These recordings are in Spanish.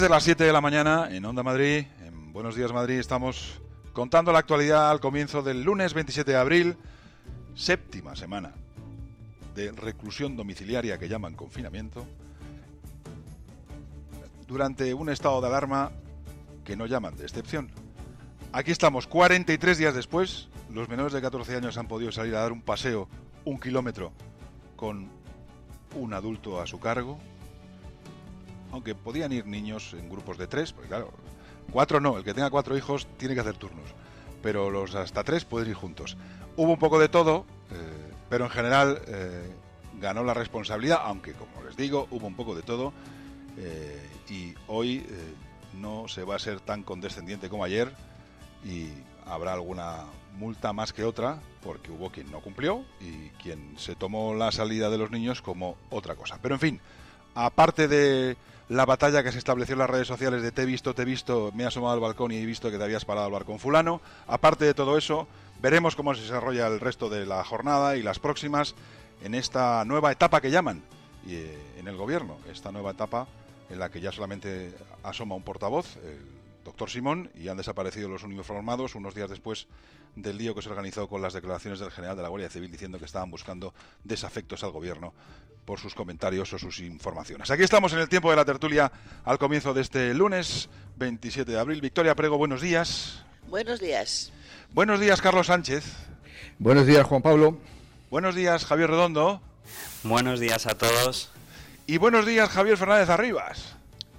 De las 7 de la mañana en Onda Madrid, en Buenos Días Madrid, estamos contando la actualidad al comienzo del lunes 27 de abril, séptima semana de reclusión domiciliaria que llaman confinamiento, durante un estado de alarma que no llaman de excepción. Aquí estamos, 43 días después, los menores de 14 años han podido salir a dar un paseo, 1 kilómetro, con un adulto a su cargo. Aunque podían ir niños en grupos de 3, porque claro, 4 no, el que tenga 4 hijos tiene que hacer turnos, pero los hasta 3 pueden ir juntos. Hubo un poco de todo, pero en general ganó la responsabilidad, aunque como les digo, hubo un poco de todo, y hoy no se va a ser tan condescendiente como ayer, y habrá alguna multa más que otra, porque hubo quien no cumplió y quien se tomó la salida de los niños como otra cosa. Pero en fin, aparte de la batalla que se estableció en las redes sociales de te he visto, me he asomado al balcón y he visto que te habías parado al bar con fulano, aparte de todo eso, veremos cómo se desarrolla el resto de la jornada y las próximas en esta nueva etapa que llaman en el gobierno, esta nueva etapa en la que ya solamente asoma un portavoz, el doctor Simón, y han desaparecido los uniformados unos días después del lío que se organizó con las declaraciones del general de la Guardia Civil diciendo que estaban buscando desafectos al gobierno por sus comentarios o sus informaciones. Aquí estamos en el tiempo de la tertulia al comienzo de este lunes 27 de abril. Victoria Prego, buenos días. Buenos días. Buenos días, Carlos Sánchez. Buenos días, Juan Pablo. Buenos días, Javier Redondo. Buenos días a todos. Y buenos días, Javier Fernández Arribas.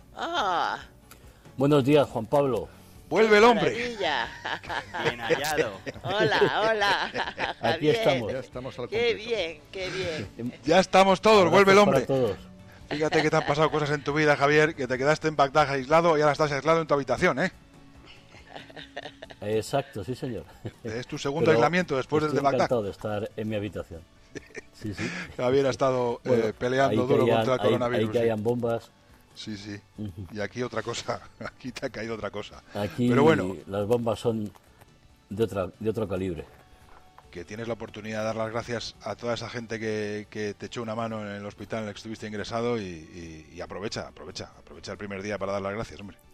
Buenos días, Juan Pablo. Vuelve el hombre. Bien hallado. Hola. Aquí estamos. Ya estamos al Qué completo. bien. Ya estamos todos, vuelve el hombre. Para todos. Fíjate que te han pasado cosas en tu vida, Javier, que te quedaste en Bagdad aislado y ahora estás aislado en tu habitación, ¿eh? Exacto, sí, señor. Es tu segundo aislamiento después del de Bagdad. Estoy encantado de estar en mi habitación. Sí. Javier ha estado peleando ahí duro caían, contra el coronavirus. Ahí caían bombas. Sí. Y aquí otra cosa, aquí te ha caído otra cosa. Aquí pero bueno, las bombas son de otro calibre. Que tienes la oportunidad de dar las gracias a toda esa gente que te echó una mano en el hospital en el que estuviste ingresado y aprovecha el primer día para dar las gracias, hombre.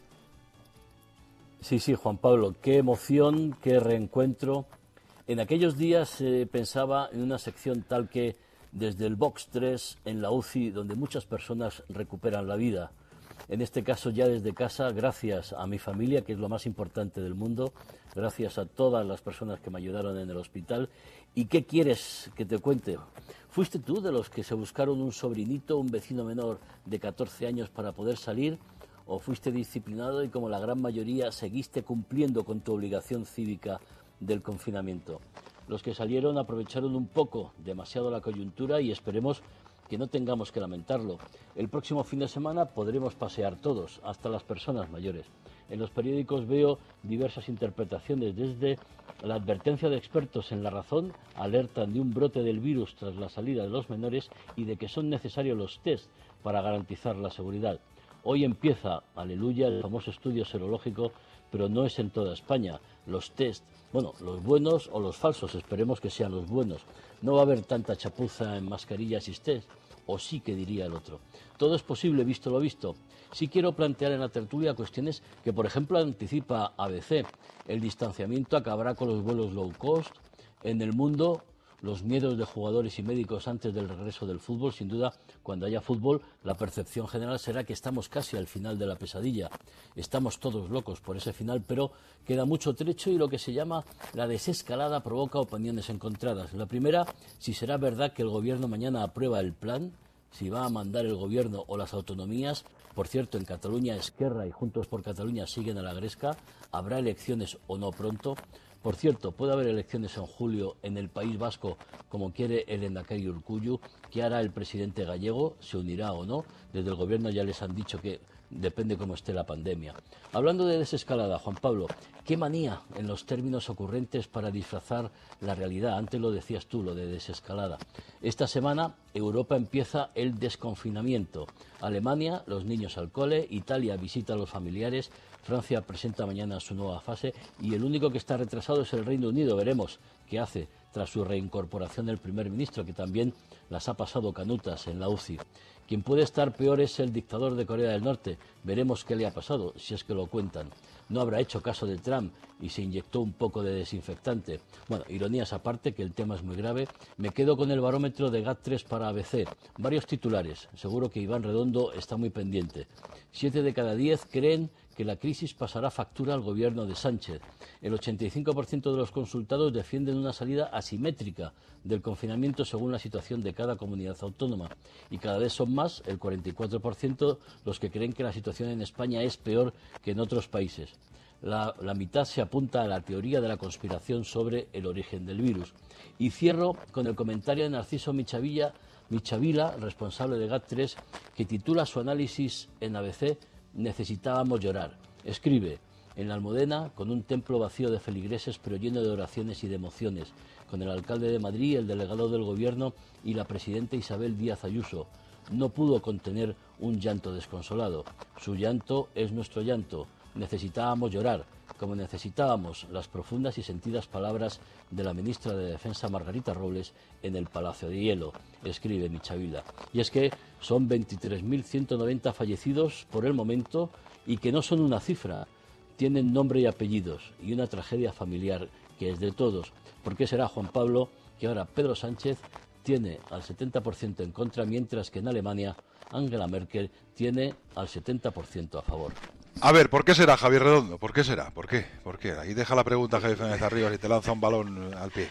Sí, Juan Pablo, qué emoción, qué reencuentro. En aquellos días pensaba en una sección tal que desde el Box 3 en la UCI, donde muchas personas recuperan la vida. En este caso ya desde casa, gracias a mi familia, que es lo más importante del mundo, gracias a todas las personas que me ayudaron en el hospital. ¿Y qué quieres que te cuente? ¿Fuiste tú de los que se buscaron un sobrinito, un vecino menor de 14 años para poder salir? ¿O fuiste disciplinado y como la gran mayoría seguiste cumpliendo con tu obligación cívica del confinamiento? Los que salieron aprovecharon un poco, demasiado la coyuntura, y esperemos que no tengamos que lamentarlo. El próximo fin de semana podremos pasear todos, hasta las personas mayores. En los periódicos veo diversas interpretaciones, desde la advertencia de expertos en La Razón, alertan de un brote del virus tras la salida de los menores y de que son necesarios los test para garantizar la seguridad. Hoy empieza, aleluya, el famoso estudio serológico, pero no es en toda España. Los test, los buenos o los falsos, esperemos que sean los buenos. No va a haber tanta chapuza en mascarillas y test, o sí, que diría el otro. Todo es posible, visto lo visto. Sí quiero plantear en la tertulia cuestiones que, por ejemplo, anticipa ABC. El distanciamiento acabará con los vuelos low cost. En el mundo, los miedos de jugadores y médicos antes del regreso del fútbol. Sin duda, cuando haya fútbol, la percepción general será que estamos casi al final de la pesadilla. Estamos todos locos por ese final, pero queda mucho trecho y lo que se llama la desescalada provoca opiniones encontradas. La primera, si será verdad que el gobierno mañana aprueba el plan, si va a mandar el gobierno o las autonomías. Por cierto, en Cataluña, Esquerra y Juntos por Cataluña siguen a la gresca. ¿Habrá elecciones o no pronto? Por cierto, puede haber elecciones en julio en el País Vasco, como quiere el Endacari Urkullu. ¿Qué hará el presidente gallego? ¿Se unirá o no? Desde el gobierno ya les han dicho que depende cómo esté la pandemia. Hablando de desescalada, Juan Pablo, qué manía en los términos ocurrentes para disfrazar la realidad. Antes lo decías tú, lo de desescalada. Esta semana Europa empieza el desconfinamiento. Alemania, los niños al cole, Italia visita a los familiares, Francia presenta mañana su nueva fase y el único que está retrasado es el Reino Unido. Veremos qué hace tras su reincorporación del primer ministro, que también las ha pasado canutas en la UCI. Quien puede estar peor es el dictador de Corea del Norte. Veremos qué le ha pasado, si es que lo cuentan. No habrá hecho caso de Trump y se inyectó un poco de desinfectante. Bueno, ironías aparte, que el tema es muy grave, me quedo con el barómetro de GAT3 para ABC. Varios titulares. Seguro que Iván Redondo está muy pendiente. 7 de cada 10 creen que la crisis pasará factura al gobierno de Sánchez. El 85% de los consultados defienden una salida asimétrica del confinamiento según la situación de cada comunidad autónoma. Y cada vez son más, el 44%, los que creen que la situación en España es peor que en otros países. La mitad se apunta a la teoría de la conspiración sobre el origen del virus. Y cierro con el comentario de Narciso Michavila, responsable de GAT3, que titula su análisis en ABC "Necesitábamos llorar". Escribe: en la Almudena, con un templo vacío de feligreses pero lleno de oraciones y de emociones, con el alcalde de Madrid, el delegado del gobierno y la presidenta Isabel Díaz Ayuso. No pudo contener un llanto desconsolado. Su llanto es nuestro llanto. Necesitábamos llorar, como necesitábamos las profundas y sentidas palabras de la ministra de Defensa Margarita Robles en el Palacio de Hielo, escribe Michavila. Y es que son 23.190 fallecidos por el momento y que no son una cifra, tienen nombre y apellidos y una tragedia familiar que es de todos. ¿Por qué será, Juan Pablo, que ahora Pedro Sánchez tiene al 70% en contra, mientras que en Alemania Angela Merkel tiene al 70% a favor? A ver, ¿por qué será, Javier Redondo? ¿Por qué será? ¿Por qué? ¿Por qué? Ahí deja la pregunta, Javier Fernández Arribas, y te lanza un balón al pie.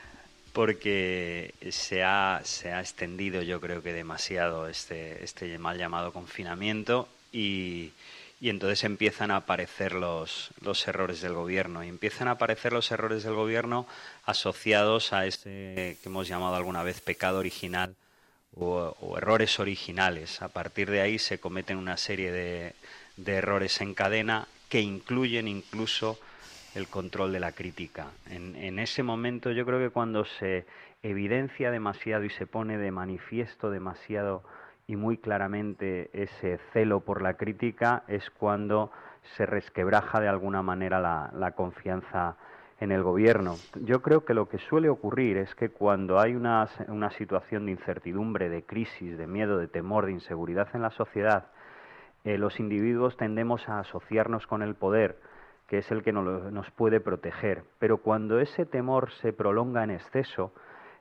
Porque se ha extendido, yo creo que demasiado, este mal llamado confinamiento y entonces empiezan a aparecer los errores del gobierno. Y empiezan a aparecer los errores del gobierno asociados a este que hemos llamado alguna vez pecado original o errores originales. A partir de ahí se cometen una serie de errores en cadena que incluyen incluso el control de la crítica. En ese momento yo creo que cuando se evidencia demasiado y se pone de manifiesto demasiado y muy claramente ese celo por la crítica es cuando se resquebraja de alguna manera la confianza en el gobierno. Yo creo que lo que suele ocurrir es que cuando hay una situación de incertidumbre, de crisis, de miedo, de temor, de inseguridad en la sociedad, los individuos tendemos a asociarnos con el poder, que es el que nos puede proteger. Pero cuando ese temor se prolonga en exceso,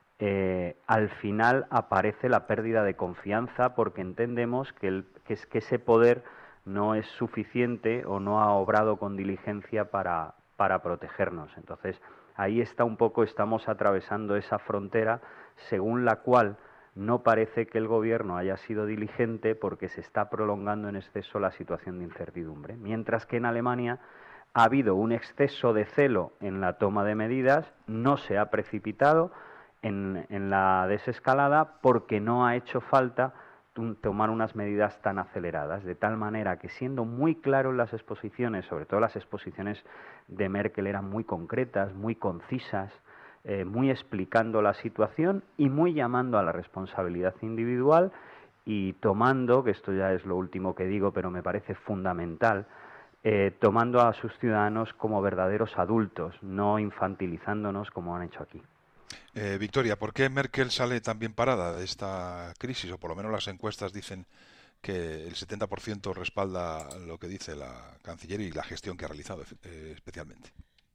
al final aparece la pérdida de confianza porque entendemos que ese poder no es suficiente o no ha obrado con diligencia para protegernos. Entonces, ahí está un poco, estamos atravesando esa frontera según la cual no parece que el gobierno haya sido diligente porque se está prolongando en exceso la situación de incertidumbre. Mientras que en Alemania ha habido un exceso de celo en la toma de medidas, no se ha precipitado en la desescalada porque no ha hecho falta tomar unas medidas tan aceleradas, de tal manera que siendo muy claro las exposiciones, sobre todo las exposiciones de Merkel eran muy concretas, muy concisas, muy explicando la situación y muy llamando a la responsabilidad individual y tomando, que esto ya es lo último que digo, pero me parece fundamental, tomando a sus ciudadanos como verdaderos adultos, no infantilizándonos como han hecho aquí. Victoria, ¿por qué Merkel sale tan bien parada de esta crisis? O por lo menos las encuestas dicen que el 70% respalda lo que dice la canciller y la gestión que ha realizado especialmente.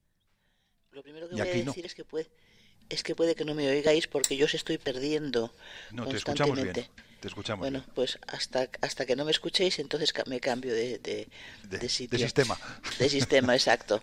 Lo primero que voy a decir es que puede que no me oigáis porque yo os estoy perdiendo constantemente. Te escuchamos bien. Te escuchamos bien. Pues hasta que no me escuchéis, entonces me cambio de sitio. De sistema. De sistema, exacto.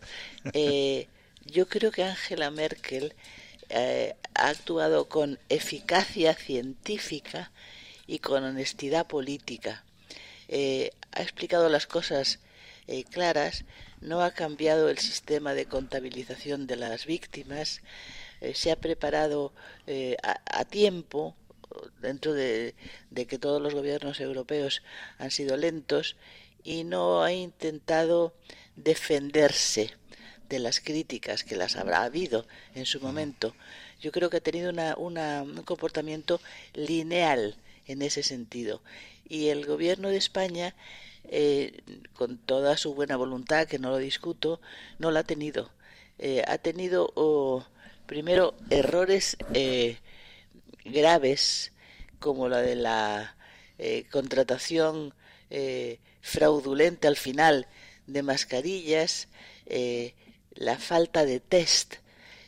Yo creo que Angela Merkel ha actuado con eficacia científica y con honestidad política. Ha explicado las cosas claras, no ha cambiado el sistema de contabilización de las víctimas, se ha preparado a tiempo, dentro de que todos los gobiernos europeos han sido lentos, y no ha intentado defenderse de las críticas que las habrá habido en su momento. Yo creo que ha tenido un comportamiento lineal en ese sentido. Y el gobierno de España, con toda su buena voluntad, que no lo discuto, no la ha tenido. Ha tenido, primero, errores graves, como la de la contratación fraudulenta al final de mascarillas, la falta de test,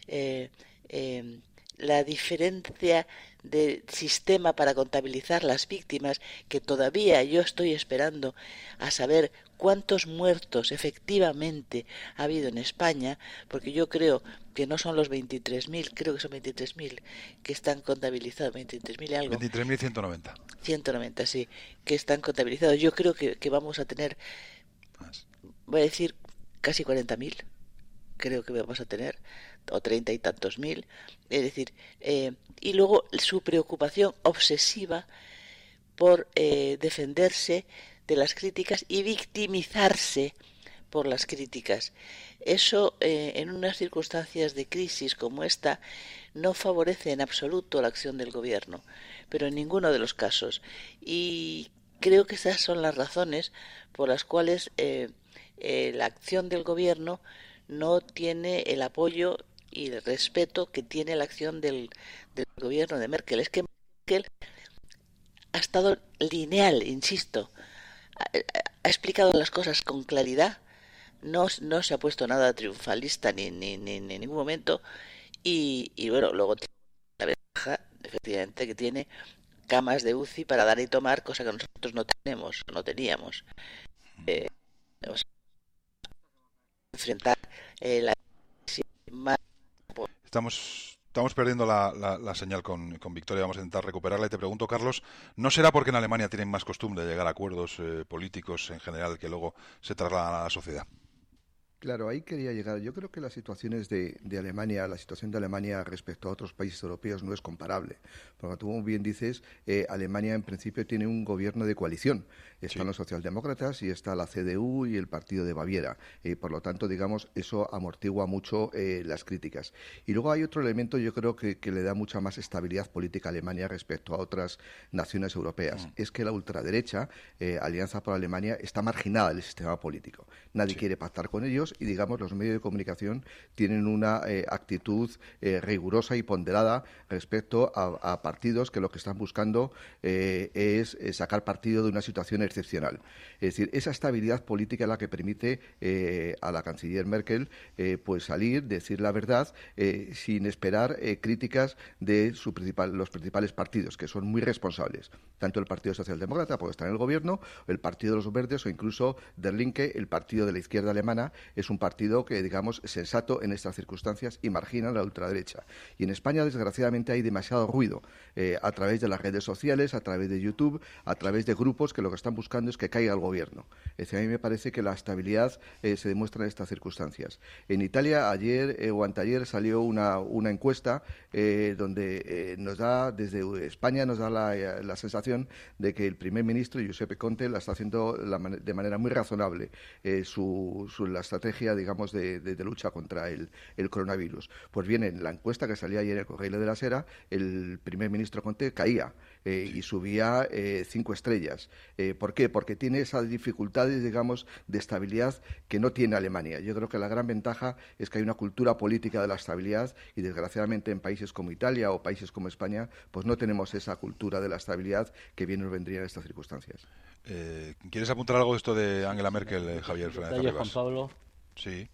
la diferencia de sistema para contabilizar las víctimas, que todavía yo estoy esperando a saber cuántos muertos efectivamente ha habido en España, porque yo creo que no son los 23.000, creo que son 23.000 que están contabilizados, 23.000 y algo. 23.190. 190, sí, que están contabilizados. Yo creo que vamos a tener, voy a decir, casi 40.000, creo que vamos a tener, o 30 y tantos mil, es decir, y luego su preocupación obsesiva por defenderse de las críticas y victimizarse por las críticas. Eso, en unas circunstancias de crisis como esta, no favorece en absoluto la acción del gobierno, pero en ninguno de los casos. Y creo que esas son las razones por las cuales la acción del gobierno no tiene el apoyo y el respeto que tiene la acción del gobierno de Merkel. Es que Merkel ha estado lineal, insisto, ha explicado las cosas con claridad, no se ha puesto nada triunfalista ni en ningún momento, y bueno, luego tiene la ventaja, efectivamente, que tiene camas de UCI para dar y tomar, cosa que nosotros no teníamos. Enfrentar la más. Estamos perdiendo la señal con Victoria, vamos a intentar recuperarla y te pregunto, Carlos, ¿no será porque en Alemania tienen más costumbre de llegar a acuerdos políticos en general que luego se trasladan a la sociedad? Claro, ahí quería llegar. Yo creo que las situaciones de Alemania, la situación de Alemania respecto a otros países europeos no es comparable. Porque tú bien dices, Alemania en principio tiene un gobierno de coalición. Están los socialdemócratas y está la CDU y el Partido de Baviera. Por lo tanto, digamos, eso amortigua mucho las críticas. Y luego hay otro elemento, yo creo que le da mucha más estabilidad política a Alemania respecto a otras naciones europeas. Es que la ultraderecha, Alianza por Alemania, está marginada del sistema político. Nadie quiere pactar con ellos y, digamos, los medios de comunicación tienen una actitud rigurosa y ponderada respecto a partidos que lo que están buscando es sacar partido de una situación excepcional. Es decir, esa estabilidad política es la que permite a la canciller Merkel pues salir, decir la verdad, sin esperar críticas de los principales partidos, que son muy responsables. Tanto el Partido Socialdemócrata, porque está en el gobierno, el Partido de los Verdes o incluso Der Linke, el partido de la izquierda alemana, es un partido que, digamos, sensato en estas circunstancias y margina a la ultraderecha. Y en España, desgraciadamente, hay demasiado ruido a través de las redes sociales, a través de YouTube, a través de grupos que lo que están buscando es que caiga el gobierno. Es decir, a mí me parece que la estabilidad se demuestra en estas circunstancias. En Italia, ayer o anteayer salió una encuesta donde nos da, desde España, nos da la sensación de que el primer ministro, Giuseppe Conte, la está haciendo de manera muy razonable la estrategia, digamos, de lucha contra el coronavirus. Pues bien, en la encuesta que salía ayer en el Corriere della Sera, el primer ministro Conte caía y subía 5 estrellas. ¿Por qué? Porque tiene esas dificultades, digamos, de estabilidad que no tiene Alemania. Yo creo que la gran ventaja es que hay una cultura política de la estabilidad y, desgraciadamente, en países como Italia o países como España, pues no tenemos esa cultura de la estabilidad que bien nos vendría en estas circunstancias. ¿Quieres apuntar algo de esto de Angela Merkel, Javier Fernández Arribas? Juan Pablo. Sí.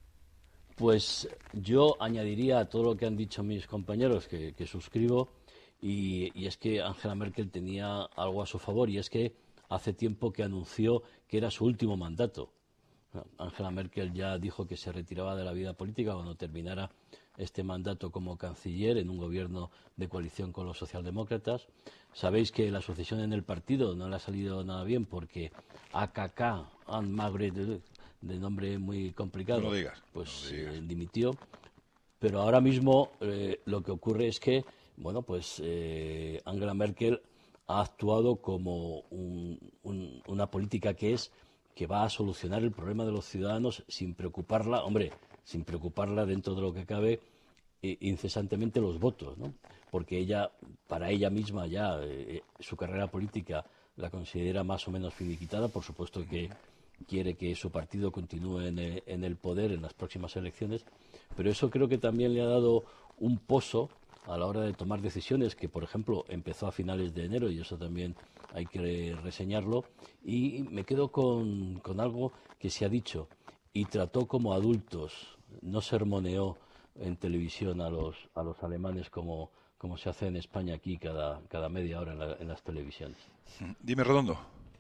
Pues yo añadiría a todo lo que han dicho mis compañeros, que suscribo, y es que Angela Merkel tenía algo a su favor, y es que hace tiempo que anunció que era su último mandato. Angela Merkel ya dijo que se retiraba de la vida política cuando terminara este mandato como canciller en un gobierno de coalición con los socialdemócratas. Sabéis que la sucesión en el partido no le ha salido nada bien porque AKK, Anne-Margrethe, de nombre muy complicado, no lo digas, pues dimitió. Pero ahora mismo lo que ocurre es que, bueno, pues Angela Merkel ha actuado como una política que va a solucionar el problema de los ciudadanos sin preocuparla, sin preocuparla dentro de lo que cabe incesantemente los votos, ¿no? Porque para ella misma ya su carrera política la considera más o menos finiquitada. Por supuesto que quiere que su partido continúe en el poder en las próximas elecciones, pero eso creo que también le ha dado un pozo a la hora de tomar decisiones, que por ejemplo empezó a finales de enero, y eso también hay que reseñarlo, y me quedo con algo que se ha dicho, y trató como adultos, no sermoneó en televisión a los alemanes como se hace en España aquí cada media hora en las televisiones. Dime, Redondo.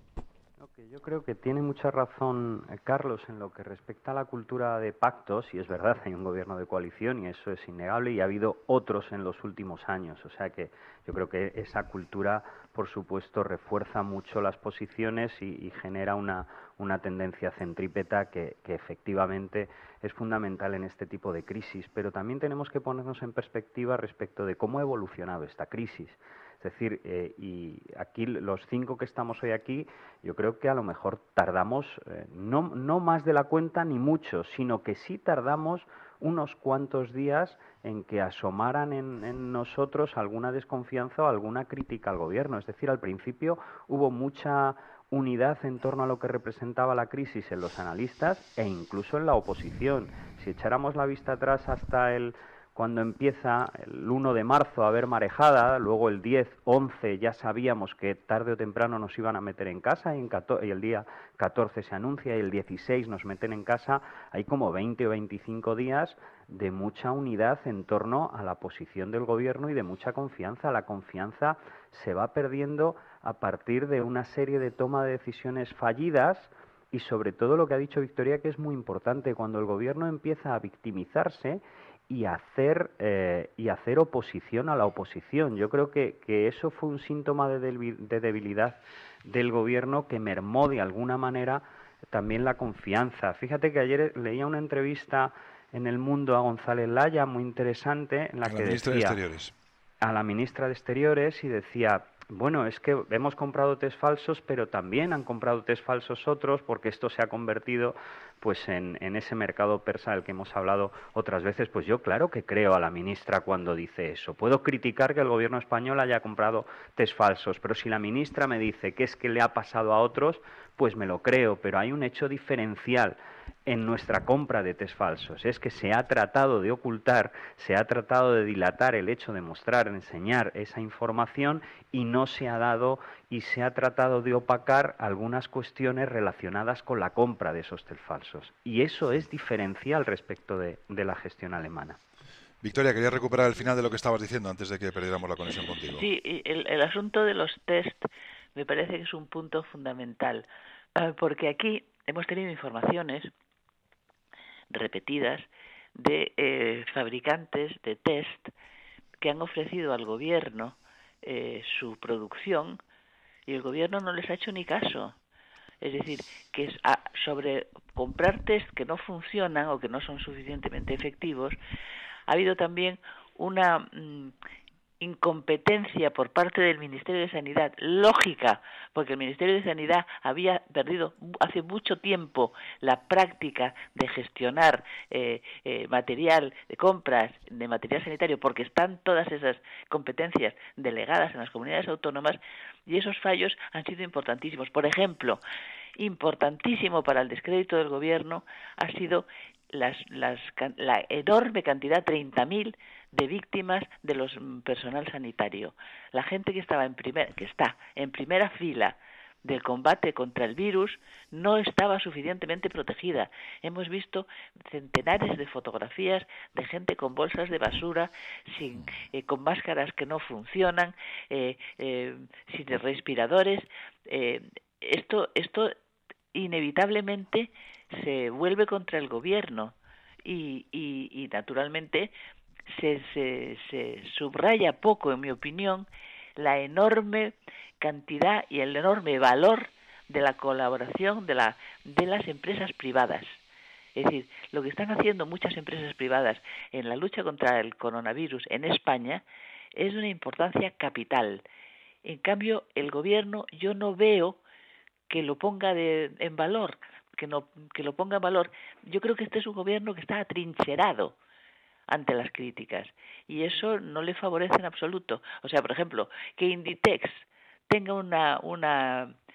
Yo creo que tiene mucha razón Carlos en lo que respecta a la cultura de pactos, y es verdad, hay un gobierno de coalición y eso es innegable, y ha habido otros en los últimos años, o sea que yo creo que esa cultura, por supuesto, refuerza mucho las posiciones y genera una tendencia centrípeta que efectivamente es fundamental en este tipo de crisis, pero también tenemos que ponernos en perspectiva respecto de cómo ha evolucionado esta crisis. Es decir, y aquí los 5 que estamos hoy aquí, yo creo que a lo mejor tardamos no más de la cuenta ni mucho, sino que sí tardamos unos cuantos días en que asomaran en nosotros alguna desconfianza o alguna crítica al gobierno. Es decir, al principio hubo mucha unidad en torno a lo que representaba la crisis en los analistas e incluso en la oposición. Si echáramos la vista atrás hasta cuando empieza el 1 de marzo a haber marejada, luego el 10, 11 ya sabíamos que tarde o temprano nos iban a meter en casa y el día 14 se anuncia y el 16 nos meten en casa, hay como 20 o 25 días de mucha unidad en torno a la posición del gobierno y de mucha confianza. La confianza se va perdiendo a partir de una serie de toma de decisiones fallidas y sobre todo lo que ha dicho Victoria, que es muy importante, cuando el gobierno empieza a victimizarse y hacer oposición a la oposición. Yo creo que eso fue un síntoma de debilidad del gobierno que mermó de alguna manera también la confianza. Fíjate que ayer leía una entrevista en El Mundo a González Laya muy interesante en la que decía a la ministra de Exteriores y decía: bueno, es que hemos comprado test falsos, pero también han comprado test falsos otros, porque esto se ha convertido pues en ese mercado persa del que hemos hablado otras veces. Pues yo claro que creo a la ministra cuando dice eso. Puedo criticar que el gobierno español haya comprado test falsos, pero si la ministra me dice que es que le ha pasado a otros, pues me lo creo, pero hay un hecho diferencial en nuestra compra de test falsos, es que se ha tratado de ocultar, se ha tratado de dilatar el hecho de mostrar, enseñar esa información y no se ha dado y se ha tratado de opacar algunas cuestiones relacionadas con la compra de esos test falsos. Y eso es diferencial respecto de la gestión alemana. Victoria, quería recuperar el final de lo que estabas diciendo antes de que perdiéramos la conexión contigo. Sí, el asunto de los test me parece que es un punto fundamental, porque aquí hemos tenido informaciones repetidas de fabricantes de test que han ofrecido al gobierno su producción y el gobierno no les ha hecho ni caso. Es decir, que sobre comprar test que no funcionan o que no son suficientemente efectivos, ha habido también una incompetencia por parte del Ministerio de Sanidad, lógica, porque el Ministerio de Sanidad había perdido hace mucho tiempo la práctica de gestionar material de compras de material sanitario, porque están todas esas competencias delegadas en las comunidades autónomas, y esos fallos han sido importantísimos. Por ejemplo, importantísimo para el descrédito del gobierno ha sido la enorme cantidad, 30.000 de víctimas de los personal sanitario. La gente que está en primera fila del combate contra el virus no estaba suficientemente protegida. Hemos visto centenares de fotografías de gente con bolsas de basura, con máscaras que no funcionan, sin respiradores. Esto inevitablemente se vuelve contra el gobierno y naturalmente se subraya poco, en mi opinión, la enorme cantidad y el enorme valor de la colaboración de las empresas privadas. Es decir, lo que están haciendo muchas empresas privadas en la lucha contra el coronavirus en España es de una importancia capital. En cambio, el gobierno yo no veo que lo ponga en valor, que lo ponga en valor. Yo creo que este es un gobierno que está atrincherado ante las críticas y eso no le favorece en absoluto. O sea, por ejemplo, que Inditex tenga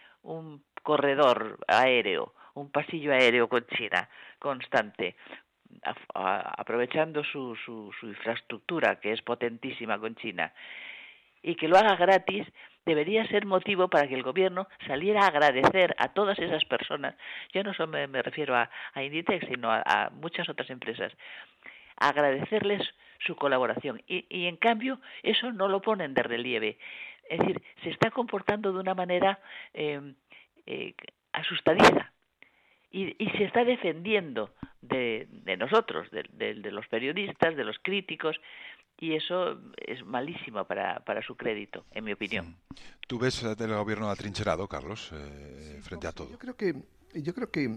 un corredor aéreo, un pasillo aéreo con China constante, aprovechando su infraestructura, que es potentísima con China, y que lo haga gratis, debería ser motivo para que el gobierno saliera a agradecer a todas esas personas. Yo no solo me refiero a Inditex, sino a muchas otras empresas, a agradecerles su colaboración. Y en cambio, eso no lo ponen de relieve. Es decir, se está comportando de una manera asustadiza. Y se está defendiendo de nosotros, de los periodistas, de los críticos, y eso es malísimo para su crédito, en mi opinión. ¿Tú ves el gobierno atrincherado, Carlos, frente a todo? Yo creo que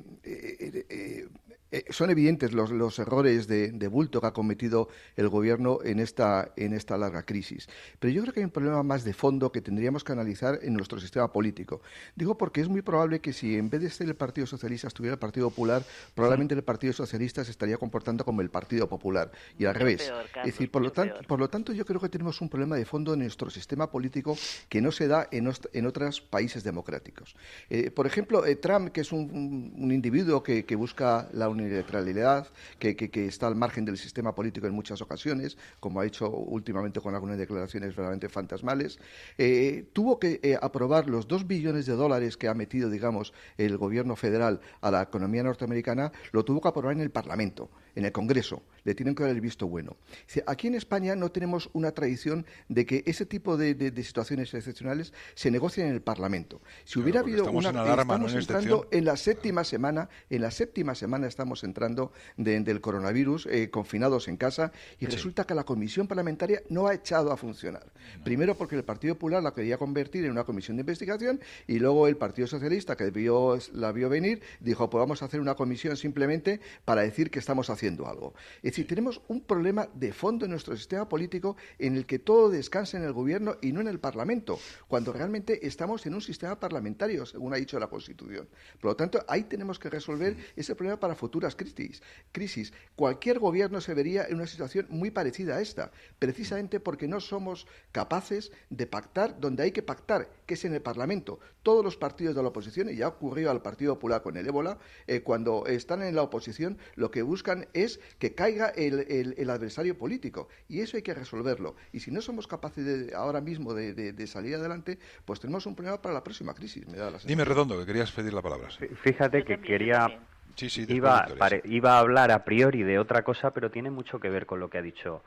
son evidentes los errores de bulto que ha cometido el gobierno en esta larga crisis. Pero yo creo que hay un problema más de fondo que tendríamos que analizar en nuestro sistema político. Digo porque es muy probable que si en vez de ser el Partido Socialista estuviera el Partido Popular, probablemente el Partido Socialista se estaría comportando como el Partido Popular y al revés. Peor, Carlos, es decir, por lo tanto, yo creo que tenemos un problema de fondo en nuestro sistema político que no se da en otros países democráticos. Por ejemplo, Trump, que es un individuo que busca la unilateralidad, que está al margen del sistema político en muchas ocasiones, como ha hecho últimamente con algunas declaraciones verdaderamente fantasmales, tuvo que aprobar los $2 billones que ha metido, digamos, el gobierno federal a la economía norteamericana, lo tuvo que aprobar en el Parlamento, en el Congreso. Le tienen que dar el visto bueno. Aquí en España no tenemos una tradición de que ese tipo de situaciones excepcionales se negocien en el Parlamento. Si hubiera habido estamos entrando en la séptima semana estamos entrando del coronavirus, confinados en casa, y resulta que la comisión parlamentaria no ha echado a funcionar. Primero porque el Partido Popular la quería convertir en una comisión de investigación, y luego el Partido Socialista, que la vio venir, dijo, pues vamos a hacer una comisión simplemente para decir que estamos haciendo algo. Es decir, tenemos un problema de fondo en nuestro sistema político en el que todo descansa en el gobierno y no en el Parlamento, cuando realmente estamos en un sistema parlamentario, según ha dicho la Constitución. Por lo tanto, ahí tenemos que resolver ese problema para futuras crisis. Cualquier gobierno se vería en una situación muy parecida a esta, precisamente porque no somos capaces de pactar donde hay que pactar, que es en el Parlamento. Todos los partidos de la oposición, y ya ocurrió al Partido Popular con el ébola, cuando están en la oposición, lo que buscan es que caiga el adversario político, y eso hay que resolverlo. Y si no somos capaces ahora mismo de salir adelante, pues tenemos un problema para la próxima crisis, me da la sensación. Dime, Redondo, que querías pedir la palabra. Fíjate que quería... Iba a hablar a priori de otra cosa, pero tiene mucho que ver con lo que ha dicho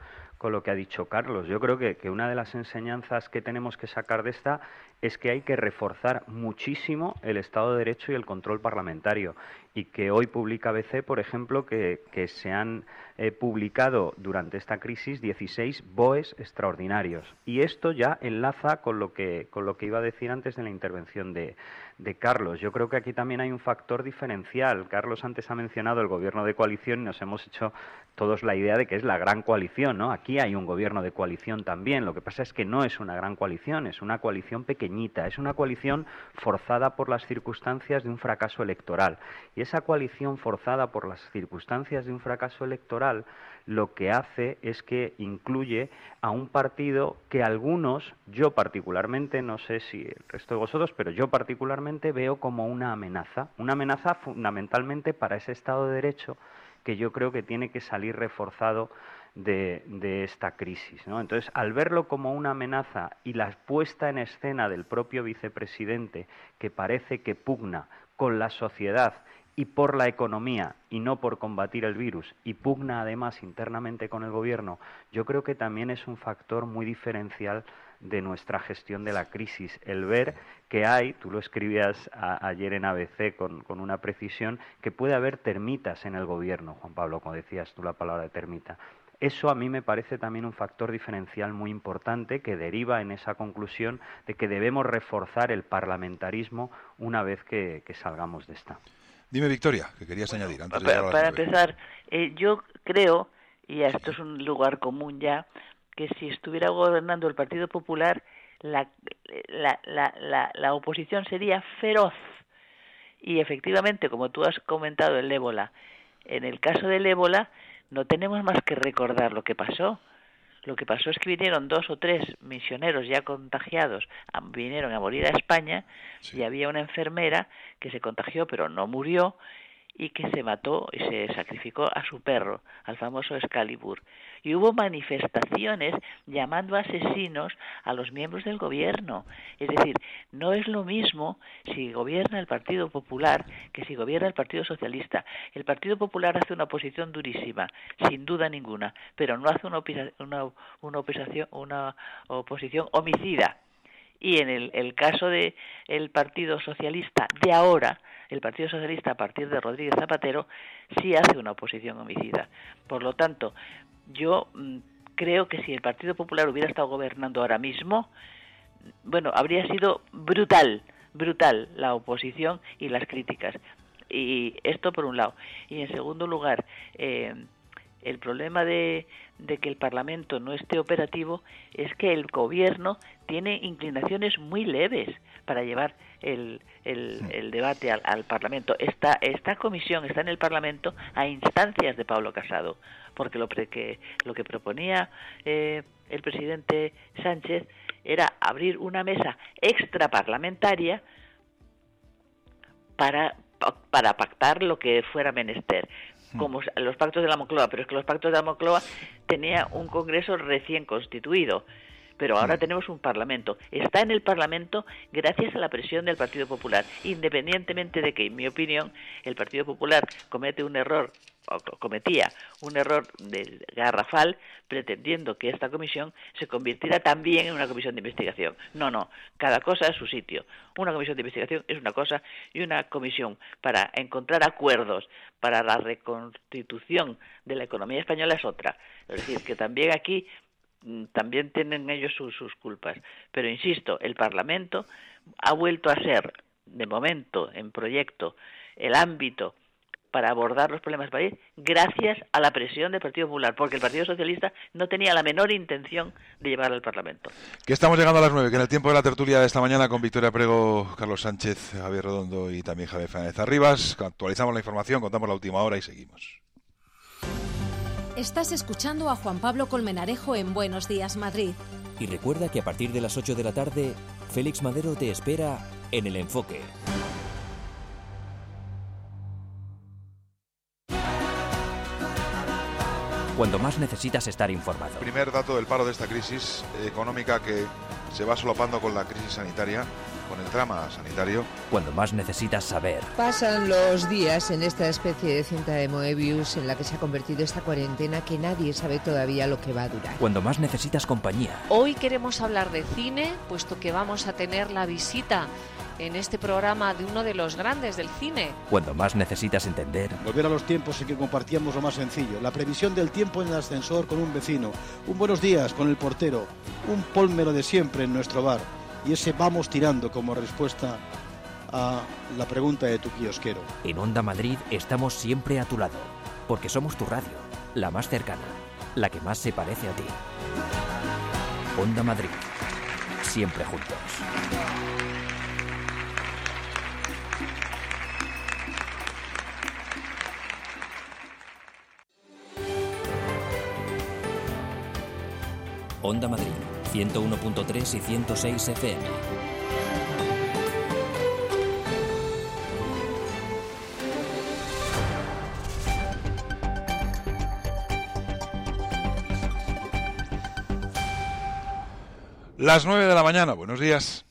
Carlos. Yo creo que una de las enseñanzas que tenemos que sacar de esta es que hay que reforzar muchísimo el Estado de Derecho y el control parlamentario, y que hoy publica ABC, por ejemplo, que se han publicado durante esta crisis 16 BOEs extraordinarios, y esto ya enlaza con lo que iba a decir antes de la intervención de Carlos. Yo creo que aquí también hay un factor diferencial. Carlos antes ha mencionado el gobierno de coalición y nos hemos hecho todos la idea de que es la gran coalición, ¿no? Aquí hay un gobierno de coalición también. Lo que pasa es que no es una gran coalición, es una coalición pequeñita, es una coalición forzada por las circunstancias de un fracaso electoral. Y esa coalición forzada por las circunstancias de un fracaso electoral lo que hace es que incluye a un partido que algunos, yo particularmente, no sé si el resto de vosotros, pero yo particularmente veo como una amenaza fundamentalmente para ese Estado de Derecho que yo creo que tiene que salir reforzado de esta crisis, ¿no? Entonces, al verlo como una amenaza y la puesta en escena del propio vicepresidente, que parece que pugna con la sociedad y por la economía y no por combatir el virus, y pugna además internamente con el gobierno, yo creo que también es un factor muy diferencial de nuestra gestión de la crisis. El ver que hay, tú lo escribías ayer en ABC con una precisión, que puede haber termitas en el gobierno, Juan Pablo, como decías tú la palabra de termita. Eso a mí me parece también un factor diferencial muy importante que deriva en esa conclusión de que debemos reforzar el parlamentarismo una vez que salgamos de esta. Dime, Victoria, que querías añadir antes de llegar a las Para 9. empezar, yo creo, y esto es un lugar común ya, que si estuviera gobernando el Partido Popular, la oposición sería feroz. Y efectivamente, como tú has comentado, el ébola. En el caso del ébola, no tenemos más que recordar lo que pasó. Lo que pasó es que vinieron 2 o 3 misioneros ya contagiados, vinieron a morir a España, y había una enfermera que se contagió pero no murió, y que se mató y se sacrificó a su perro, al famoso Excalibur. Y hubo manifestaciones llamando asesinos a los miembros del gobierno. Es decir, no es lo mismo si gobierna el Partido Popular que si gobierna el Partido Socialista. El Partido Popular hace una oposición durísima, sin duda ninguna, pero no hace una oposición homicida. Y en el caso de el Partido Socialista de ahora, el Partido Socialista a partir de Rodríguez Zapatero, sí hace una oposición homicida. Por lo tanto, yo creo que si el Partido Popular hubiera estado gobernando ahora mismo, bueno, habría sido brutal la oposición y las críticas. Y esto por un lado. Y en segundo lugar, el problema de que el Parlamento no esté operativo es que el Gobierno tiene inclinaciones muy leves para llevar el debate al Parlamento. Esta comisión está en el Parlamento a instancias de Pablo Casado, porque lo que proponía el presidente Sánchez era abrir una mesa extraparlamentaria para pactar lo que fuera menester, como los pactos de la Moncloa, pero es que los pactos de la Moncloa tenía un Congreso recién constituido, pero ahora tenemos un Parlamento. Está en el Parlamento gracias a la presión del Partido Popular, independientemente de que, en mi opinión, el Partido Popular cometía un error de garrafal pretendiendo que esta comisión se convirtiera también en una comisión de investigación. No, cada cosa a su sitio. Una comisión de investigación es una cosa y una comisión para encontrar acuerdos para la reconstitución de la economía española es otra. Es decir, que también aquí también tienen ellos sus culpas. Pero insisto, el Parlamento ha vuelto a ser, de momento, en proyecto, el ámbito para abordar los problemas del país gracias a la presión del Partido Popular, porque el Partido Socialista no tenía la menor intención de llevarlo al Parlamento. Que estamos llegando a las 9, que en el tiempo de la tertulia de esta mañana con Victoria Prego, Carlos Sánchez, Javier Redondo y también Javier Fernández Arribas, actualizamos la información, contamos la última hora y seguimos. Estás escuchando a Juan Pablo Colmenarejo en Buenos Días, Madrid. Y recuerda que a partir de las 8 de la tarde, Félix Madero te espera en El Enfoque. Cuando más necesitas estar informado. Primer dato del paro de esta crisis económica que se va solapando con la crisis sanitaria, con el drama sanitario. Cuando más necesitas saber. Pasan los días en esta especie de cinta de Moebius en la que se ha convertido esta cuarentena que nadie sabe todavía lo que va a durar. Cuando más necesitas compañía. Hoy queremos hablar de cine, puesto que vamos a tener la visita en este programa de uno de los grandes del cine. Cuando más necesitas entender. Volver a los tiempos en que compartíamos lo más sencillo, la previsión del tiempo en el ascensor con un vecino, un buenos días con el portero, un polmero de siempre en nuestro bar y ese vamos tirando como respuesta a la pregunta de tu kiosquero. En Onda Madrid estamos siempre a tu lado, porque somos tu radio, la más cercana, la que más se parece a ti. Onda Madrid, siempre juntos. Onda Madrid, 101.3 y 106 FM. Las 9 de la mañana, buenos días.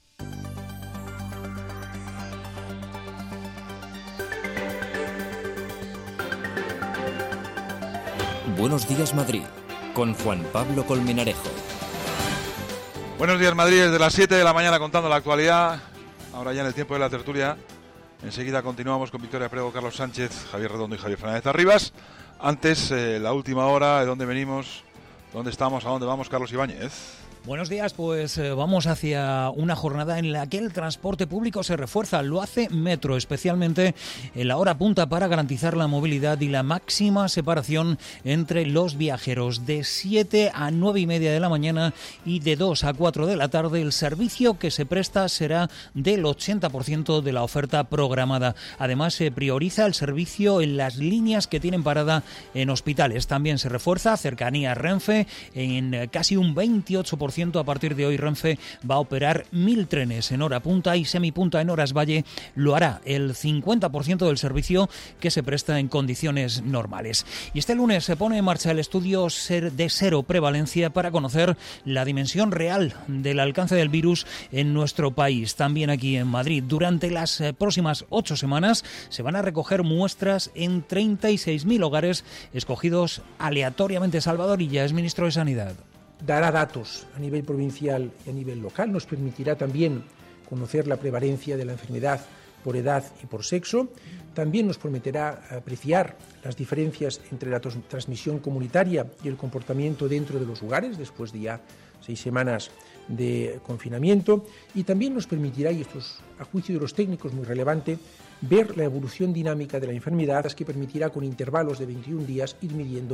Buenos días, Madrid, con Juan Pablo Colmenarejo. Buenos días, Madrid, desde las 7 de la mañana contando la actualidad. Ahora ya en el tiempo de la tertulia. Enseguida continuamos con Victoria Prego, Carlos Sánchez, Javier Redondo y Javier Fernández Arribas. Antes, la última hora, de dónde venimos, dónde estamos, a dónde vamos, Carlos Ibáñez. Buenos días, pues vamos hacia una jornada en la que el transporte público se refuerza. Lo hace Metro, especialmente en la hora punta para garantizar la movilidad y la máxima separación entre los viajeros. De 7 a 9 y media de la mañana y de 2 a 4 de la tarde, el servicio que se presta será del 80% de la oferta programada. Además, se prioriza el servicio en las líneas que tienen parada en hospitales. También se refuerza cercanía Renfe en casi un 28% 50%. A partir de hoy Renfe va a operar 1.000 trenes en hora punta y semipunta en horas valle. Lo hará el 50% del servicio que se presta en condiciones normales. Y este lunes se pone en marcha el estudio de cero prevalencia para conocer la dimensión real del alcance del virus en nuestro país. También aquí en Madrid, durante las próximas 8 semanas se van a recoger muestras en 36.000 hogares escogidos aleatoriamente. Salvador Illa es ministro de Sanidad. Dará datos a nivel provincial y a nivel local. Nos permitirá también conocer la prevalencia de la enfermedad por edad y por sexo. También nos permitirá apreciar las diferencias entre la transmisión comunitaria y el comportamiento dentro de los hogares, después de ya 6 semanas de confinamiento. Y también nos permitirá, y esto es a juicio de los técnicos muy relevante, ver la evolución dinámica de la enfermedad, que permitirá con intervalos de 21 días ir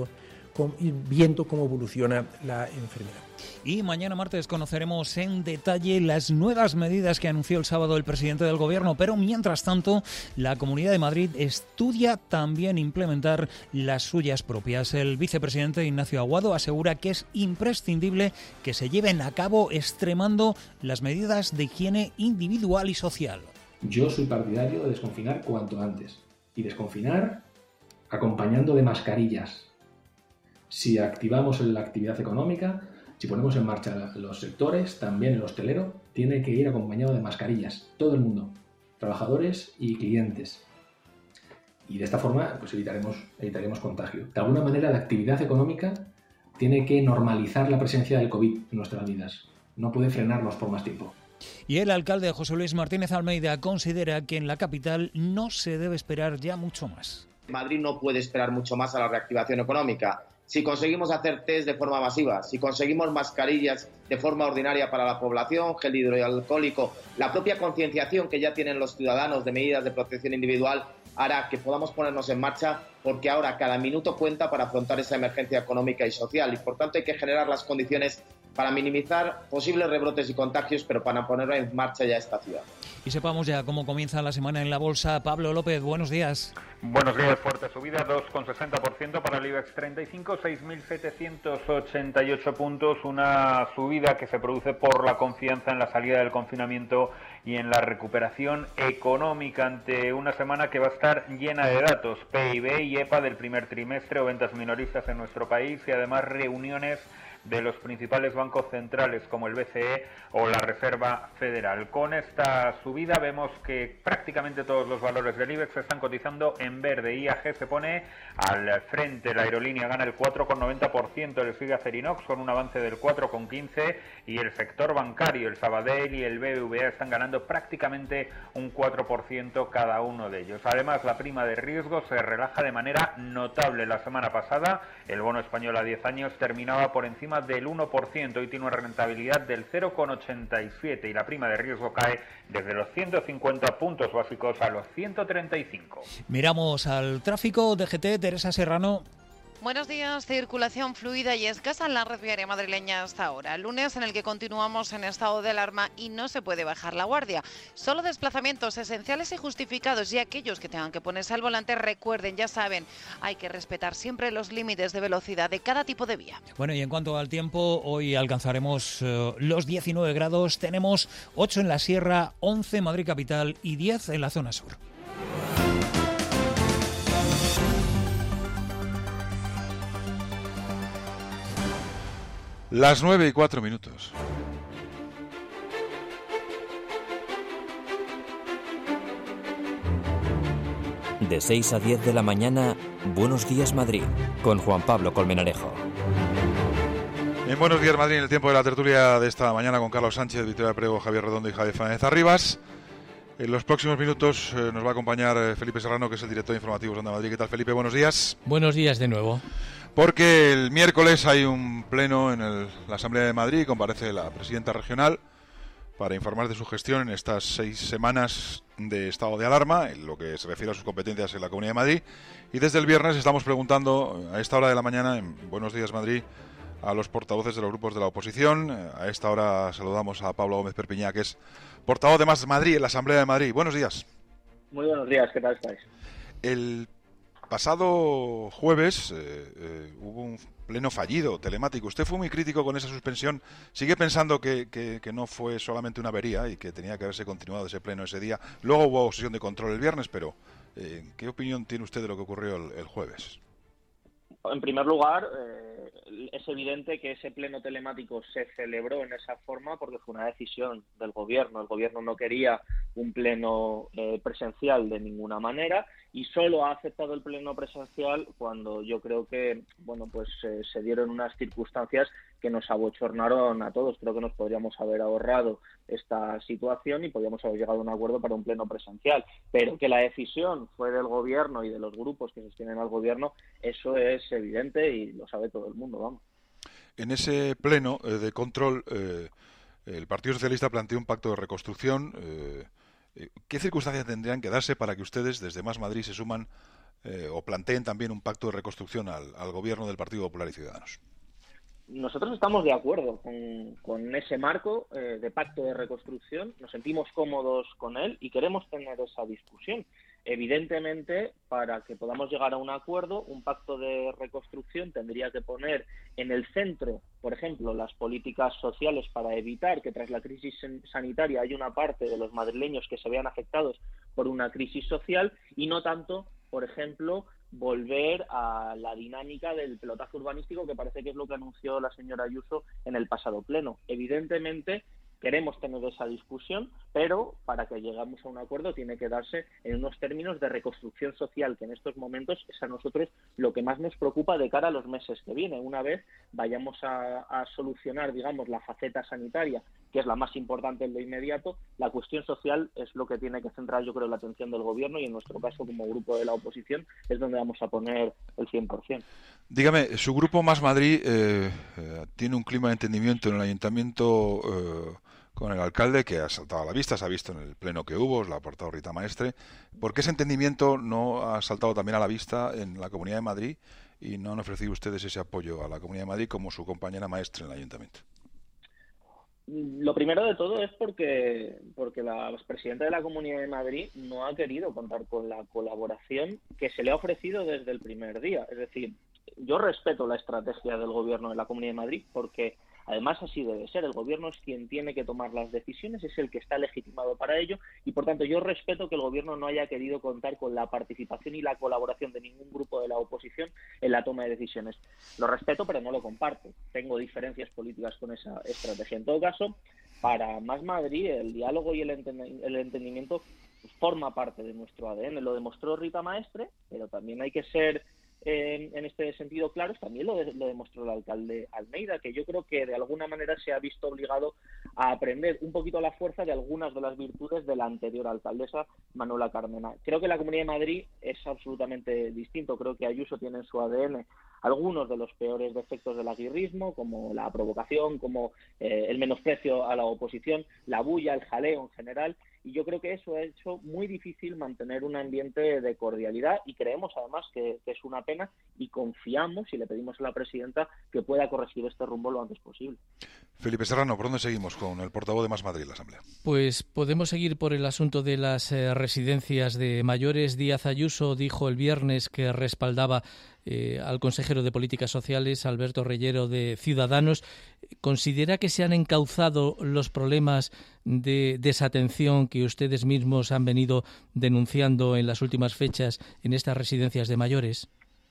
viendo cómo evoluciona la enfermedad. Y mañana martes conoceremos en detalle las nuevas medidas que anunció el sábado el presidente del Gobierno, pero mientras tanto la Comunidad de Madrid estudia también implementar las suyas propias. El vicepresidente Ignacio Aguado asegura que es imprescindible que se lleven a cabo extremando las medidas de higiene individual y social. Yo soy partidario de desconfinar cuanto antes y desconfinar acompañando de mascarillas. Si activamos la actividad económica, si ponemos en marcha los sectores, también el hostelero, tiene que ir acompañado de mascarillas. Todo el mundo, trabajadores y clientes. Y de esta forma pues evitaremos contagio. De alguna manera la actividad económica tiene que normalizar la presencia del COVID en nuestras vidas. No puede frenarnos por más tiempo. Y el alcalde José Luis Martínez Almeida considera que en la capital no se debe esperar ya mucho más. Madrid no puede esperar mucho más a la reactivación económica. Si conseguimos hacer test de forma masiva, si conseguimos mascarillas de forma ordinaria para la población, gel hidroalcohólico, la propia concienciación que ya tienen los ciudadanos de medidas de protección individual hará que podamos ponernos en marcha, porque ahora cada minuto cuenta para afrontar esa emergencia económica y social y por tanto hay que generar las condiciones para minimizar posibles rebrotes y contagios, pero para poner en marcha ya esta ciudad. Y sepamos ya cómo comienza la semana en la bolsa. Pablo López, buenos días. Buenos días, fuerte subida, 2,60% para el IBEX 35, 6.788 puntos, una subida que se produce por la confianza en la salida del confinamiento y en la recuperación económica ante una semana que va a estar llena de datos, PIB y EPA del primer trimestre o ventas minoristas en nuestro país y además reuniones de los principales bancos centrales como el BCE o la Reserva Federal. Con esta subida vemos que prácticamente todos los valores del IBEX se están cotizando en verde. IAG se pone al frente, la aerolínea gana el 4,90%, le sigue Acerinox con un avance del 4,15% y el sector bancario, el Sabadell y el BBVA están ganando prácticamente un 4% cada uno de ellos. Además, la prima de riesgo se relaja de manera notable. La semana pasada el bono español a 10 años terminaba por encima del 1%, hoy tiene una rentabilidad del 0,87 y la prima de riesgo cae desde los 150 puntos básicos a los 135. Miramos al tráfico. DGT, Teresa Serrano. Buenos días. Circulación fluida y escasa en la red viaria madrileña hasta ahora. Lunes en el que continuamos en estado de alarma y no se puede bajar la guardia. Solo desplazamientos esenciales y justificados, y aquellos que tengan que ponerse al volante, recuerden, ya saben, hay que respetar siempre los límites de velocidad de cada tipo de vía. Bueno, y en cuanto al tiempo, hoy alcanzaremos los 19 grados. Tenemos 8 en la Sierra, 11 en Madrid capital y 10 en la zona sur. Las 9:04. De 6 a 10 de la mañana, Buenos Días Madrid, con Juan Pablo Colmenarejo. En Buenos Días Madrid, en el tiempo de la tertulia de esta mañana con Carlos Sánchez, Victoria Prego, Javier Redondo y Javier Fernández Arribas. En los próximos minutos nos va a acompañar Felipe Serrano, que es el director de informativos de Onda Madrid. ¿Qué tal, Felipe? Buenos días. Buenos días de nuevo. Porque el miércoles hay un pleno en la Asamblea de Madrid, comparece la presidenta regional para informar de su gestión en estas 6 semanas de estado de alarma, en lo que se refiere a sus competencias en la Comunidad de Madrid. Y desde el viernes estamos preguntando a esta hora de la mañana en Buenos Días Madrid a los portavoces de los grupos de la oposición. A esta hora saludamos a Pablo Gómez Perpiñá, que es portavoz de Más Madrid en la Asamblea de Madrid. Buenos días. Muy buenos días, ¿qué tal estáis? El Pasado jueves hubo un pleno fallido telemático. Usted fue muy crítico con esa suspensión. ¿Sigue pensando que no fue solamente una avería y que tenía que haberse continuado ese pleno ese día? Luego hubo sesión de control el viernes, pero ¿qué opinión tiene usted de lo que ocurrió el jueves? En primer lugar, es evidente que ese pleno telemático se celebró en esa forma porque fue una decisión del Gobierno. El Gobierno no quería un pleno presencial de ninguna manera y solo ha aceptado el pleno presencial cuando yo creo que se dieron unas circunstancias que nos abochornaron a todos. Creo que nos podríamos haber ahorrado esta situación y podríamos haber llegado a un acuerdo para un pleno presencial. Pero que la decisión fue del Gobierno y de los grupos que sostienen al Gobierno, eso es evidente y lo sabe todo el mundo, vamos. En ese pleno de control, el Partido Socialista planteó un pacto de reconstrucción. ¿Qué circunstancias tendrían que darse para que ustedes, desde Más Madrid, se suman o planteen también un pacto de reconstrucción al Gobierno del Partido Popular y Ciudadanos? Nosotros estamos de acuerdo con ese marco de pacto de reconstrucción, nos sentimos cómodos con él y queremos tener esa discusión. Evidentemente, para que podamos llegar a un acuerdo, un pacto de reconstrucción tendría que poner en el centro, por ejemplo, las políticas sociales para evitar que tras la crisis sanitaria haya una parte de los madrileños que se vean afectados por una crisis social y no tanto, por ejemplo, volver a la dinámica del pelotazo urbanístico, que parece que es lo que anunció la señora Ayuso en el pasado pleno. Evidentemente, queremos tener esa discusión, pero para que lleguemos a un acuerdo tiene que darse en unos términos de reconstrucción social, que en estos momentos es a nosotros lo que más nos preocupa de cara a los meses que vienen. Una vez vayamos a solucionar, digamos, la faceta sanitaria, que es la más importante en lo inmediato, la cuestión social es lo que tiene que centrar, yo creo, la atención del Gobierno y en nuestro caso, como grupo de la oposición, es donde vamos a poner el 100%. Dígame, su grupo Más Madrid tiene un clima de entendimiento en el Ayuntamiento con el alcalde que ha saltado a la vista, se ha visto en el pleno que hubo, lo ha aportado Rita Maestre. ¿Por qué ese entendimiento no ha saltado también a la vista en la Comunidad de Madrid y no han ofrecido ustedes ese apoyo a la Comunidad de Madrid como su compañera Maestre en el Ayuntamiento? Lo primero de todo es porque la presidenta de la Comunidad de Madrid no ha querido contar con la colaboración que se le ha ofrecido desde el primer día. Es decir, yo respeto la estrategia del Gobierno de la Comunidad de Madrid porque además así debe ser. El Gobierno es quien tiene que tomar las decisiones, es el que está legitimado para ello y, por tanto, yo respeto que el Gobierno no haya querido contar con la participación y la colaboración de ningún grupo de la oposición en la toma de decisiones. Lo respeto, pero no lo comparto. Tengo diferencias políticas con esa estrategia. En todo caso, para Más Madrid, el diálogo y el entendimiento forma parte de nuestro ADN. Lo demostró Rita Maestre, pero también hay que ser en este sentido claros. También lo demostró el alcalde Almeida, que yo creo que de alguna manera se ha visto obligado a aprender un poquito a la fuerza de algunas de las virtudes de la anterior alcaldesa, Manuela Carmena. Creo que la Comunidad de Madrid es absolutamente distinto. Creo que Ayuso tiene en su ADN algunos de los peores defectos del aguirrismo, como la provocación, como el menosprecio a la oposición, la bulla, el jaleo en general, y yo creo que eso ha hecho muy difícil mantener un ambiente de cordialidad y creemos además que es una pena y confiamos y le pedimos a la presidenta que pueda corregir este rumbo lo antes posible. Felipe Serrano, ¿por dónde seguimos con el portavoz de Más Madrid en la Asamblea? Pues podemos seguir por el asunto de las residencias de mayores. Díaz Ayuso dijo el viernes que respaldaba al consejero de Políticas Sociales, Alberto Reyero, de Ciudadanos. ¿Considera que se han encauzado los problemas de desatención que ustedes mismos han venido denunciando en las últimas fechas en estas residencias de mayores?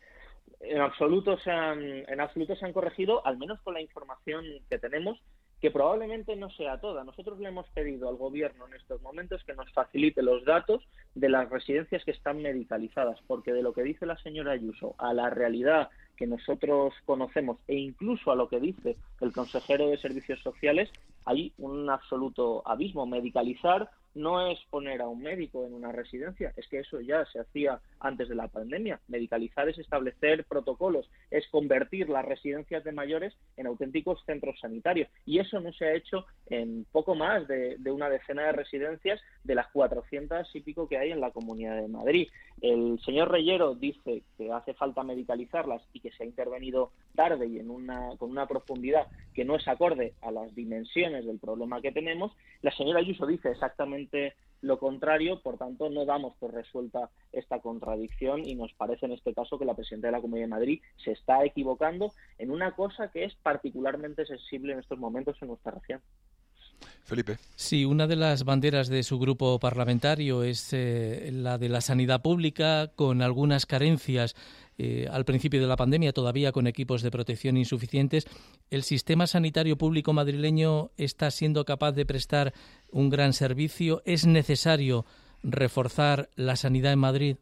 En absoluto se han corregido, al menos con la información que tenemos, que probablemente no sea toda. Nosotros le hemos pedido al Gobierno en estos momentos que nos facilite los datos de las residencias que están medicalizadas, porque de lo que dice la señora Ayuso a la realidad que nosotros conocemos e incluso a lo que dice el consejero de Servicios Sociales, hay un absoluto abismo. Medicalizar no es poner a un médico en una residencia, es que eso ya se hacía antes de la pandemia. Medicalizar es establecer protocolos, es convertir las residencias de mayores en auténticos centros sanitarios. Y eso no se ha hecho en poco más de una decena de residencias de las 400 y pico que hay en la Comunidad de Madrid. El señor Reyero dice que hace falta medicalizarlas y que se ha intervenido tarde y con una profundidad que no es acorde a las dimensiones del problema que tenemos. La señora Ayuso dice exactamente lo contrario, por tanto, no damos por resuelta esta contradicción y nos parece en este caso que la presidenta de la Comunidad de Madrid se está equivocando en una cosa que es particularmente sensible en estos momentos en nuestra región. Felipe. Sí, una de las banderas de su grupo parlamentario es la de la sanidad pública, con algunas carencias al principio de la pandemia, todavía con equipos de protección insuficientes. ¿El sistema sanitario público madrileño está siendo capaz de prestar un gran servicio? ¿Es necesario reforzar la sanidad en Madrid?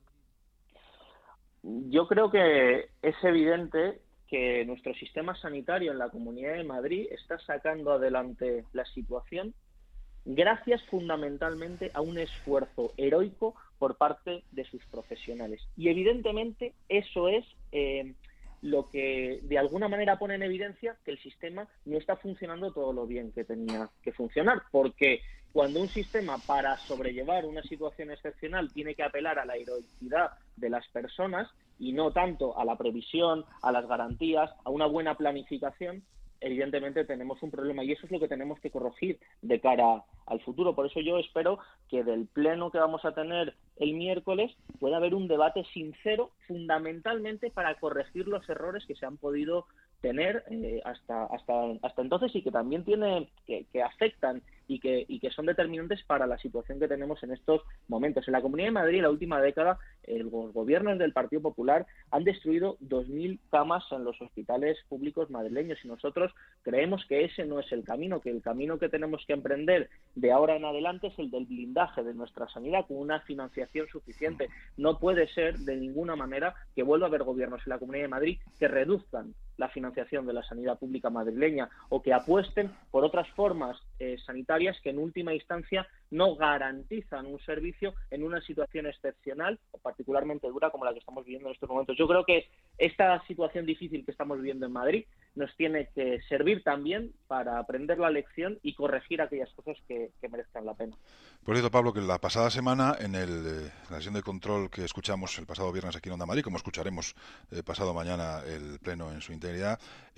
Yo creo que es evidente que nuestro sistema sanitario en la Comunidad de Madrid está sacando adelante la situación gracias fundamentalmente a un esfuerzo heroico por parte de sus profesionales. Y evidentemente eso es lo que de alguna manera pone en evidencia que el sistema no está funcionando todo lo bien que tenía que funcionar, porque cuando un sistema, para sobrellevar una situación excepcional, tiene que apelar a la heroicidad de las personas y no tanto a la previsión, a las garantías, a una buena planificación, evidentemente tenemos un problema y eso es lo que tenemos que corregir de cara al futuro. Por eso yo espero que del pleno que vamos a tener el miércoles pueda haber un debate sincero, fundamentalmente para corregir los errores que se han podido tener hasta entonces y que también que afectan y que son determinantes para la situación que tenemos en estos momentos. En la Comunidad de Madrid, en la última década, los gobiernos del Partido Popular han destruido 2.000 camas en los hospitales públicos madrileños y nosotros creemos que ese no es el camino, que el camino que tenemos que emprender de ahora en adelante es el del blindaje de nuestra sanidad con una financiación suficiente. No puede ser de ninguna manera que vuelva a haber gobiernos en la Comunidad de Madrid que reduzcan la financiación de la sanidad pública madrileña o que apuesten por otras formas sanitarias que en última instancia no garantizan un servicio en una situación excepcional o particularmente dura como la que estamos viviendo en estos momentos. Yo creo que esta situación difícil que estamos viviendo en Madrid nos tiene que servir también para aprender la lección y corregir aquellas cosas que merezcan la pena. Por cierto, Pablo, que la pasada semana en la sesión de control que escuchamos el pasado viernes aquí en Onda Madrid, como escucharemos pasado mañana el pleno en su integridad,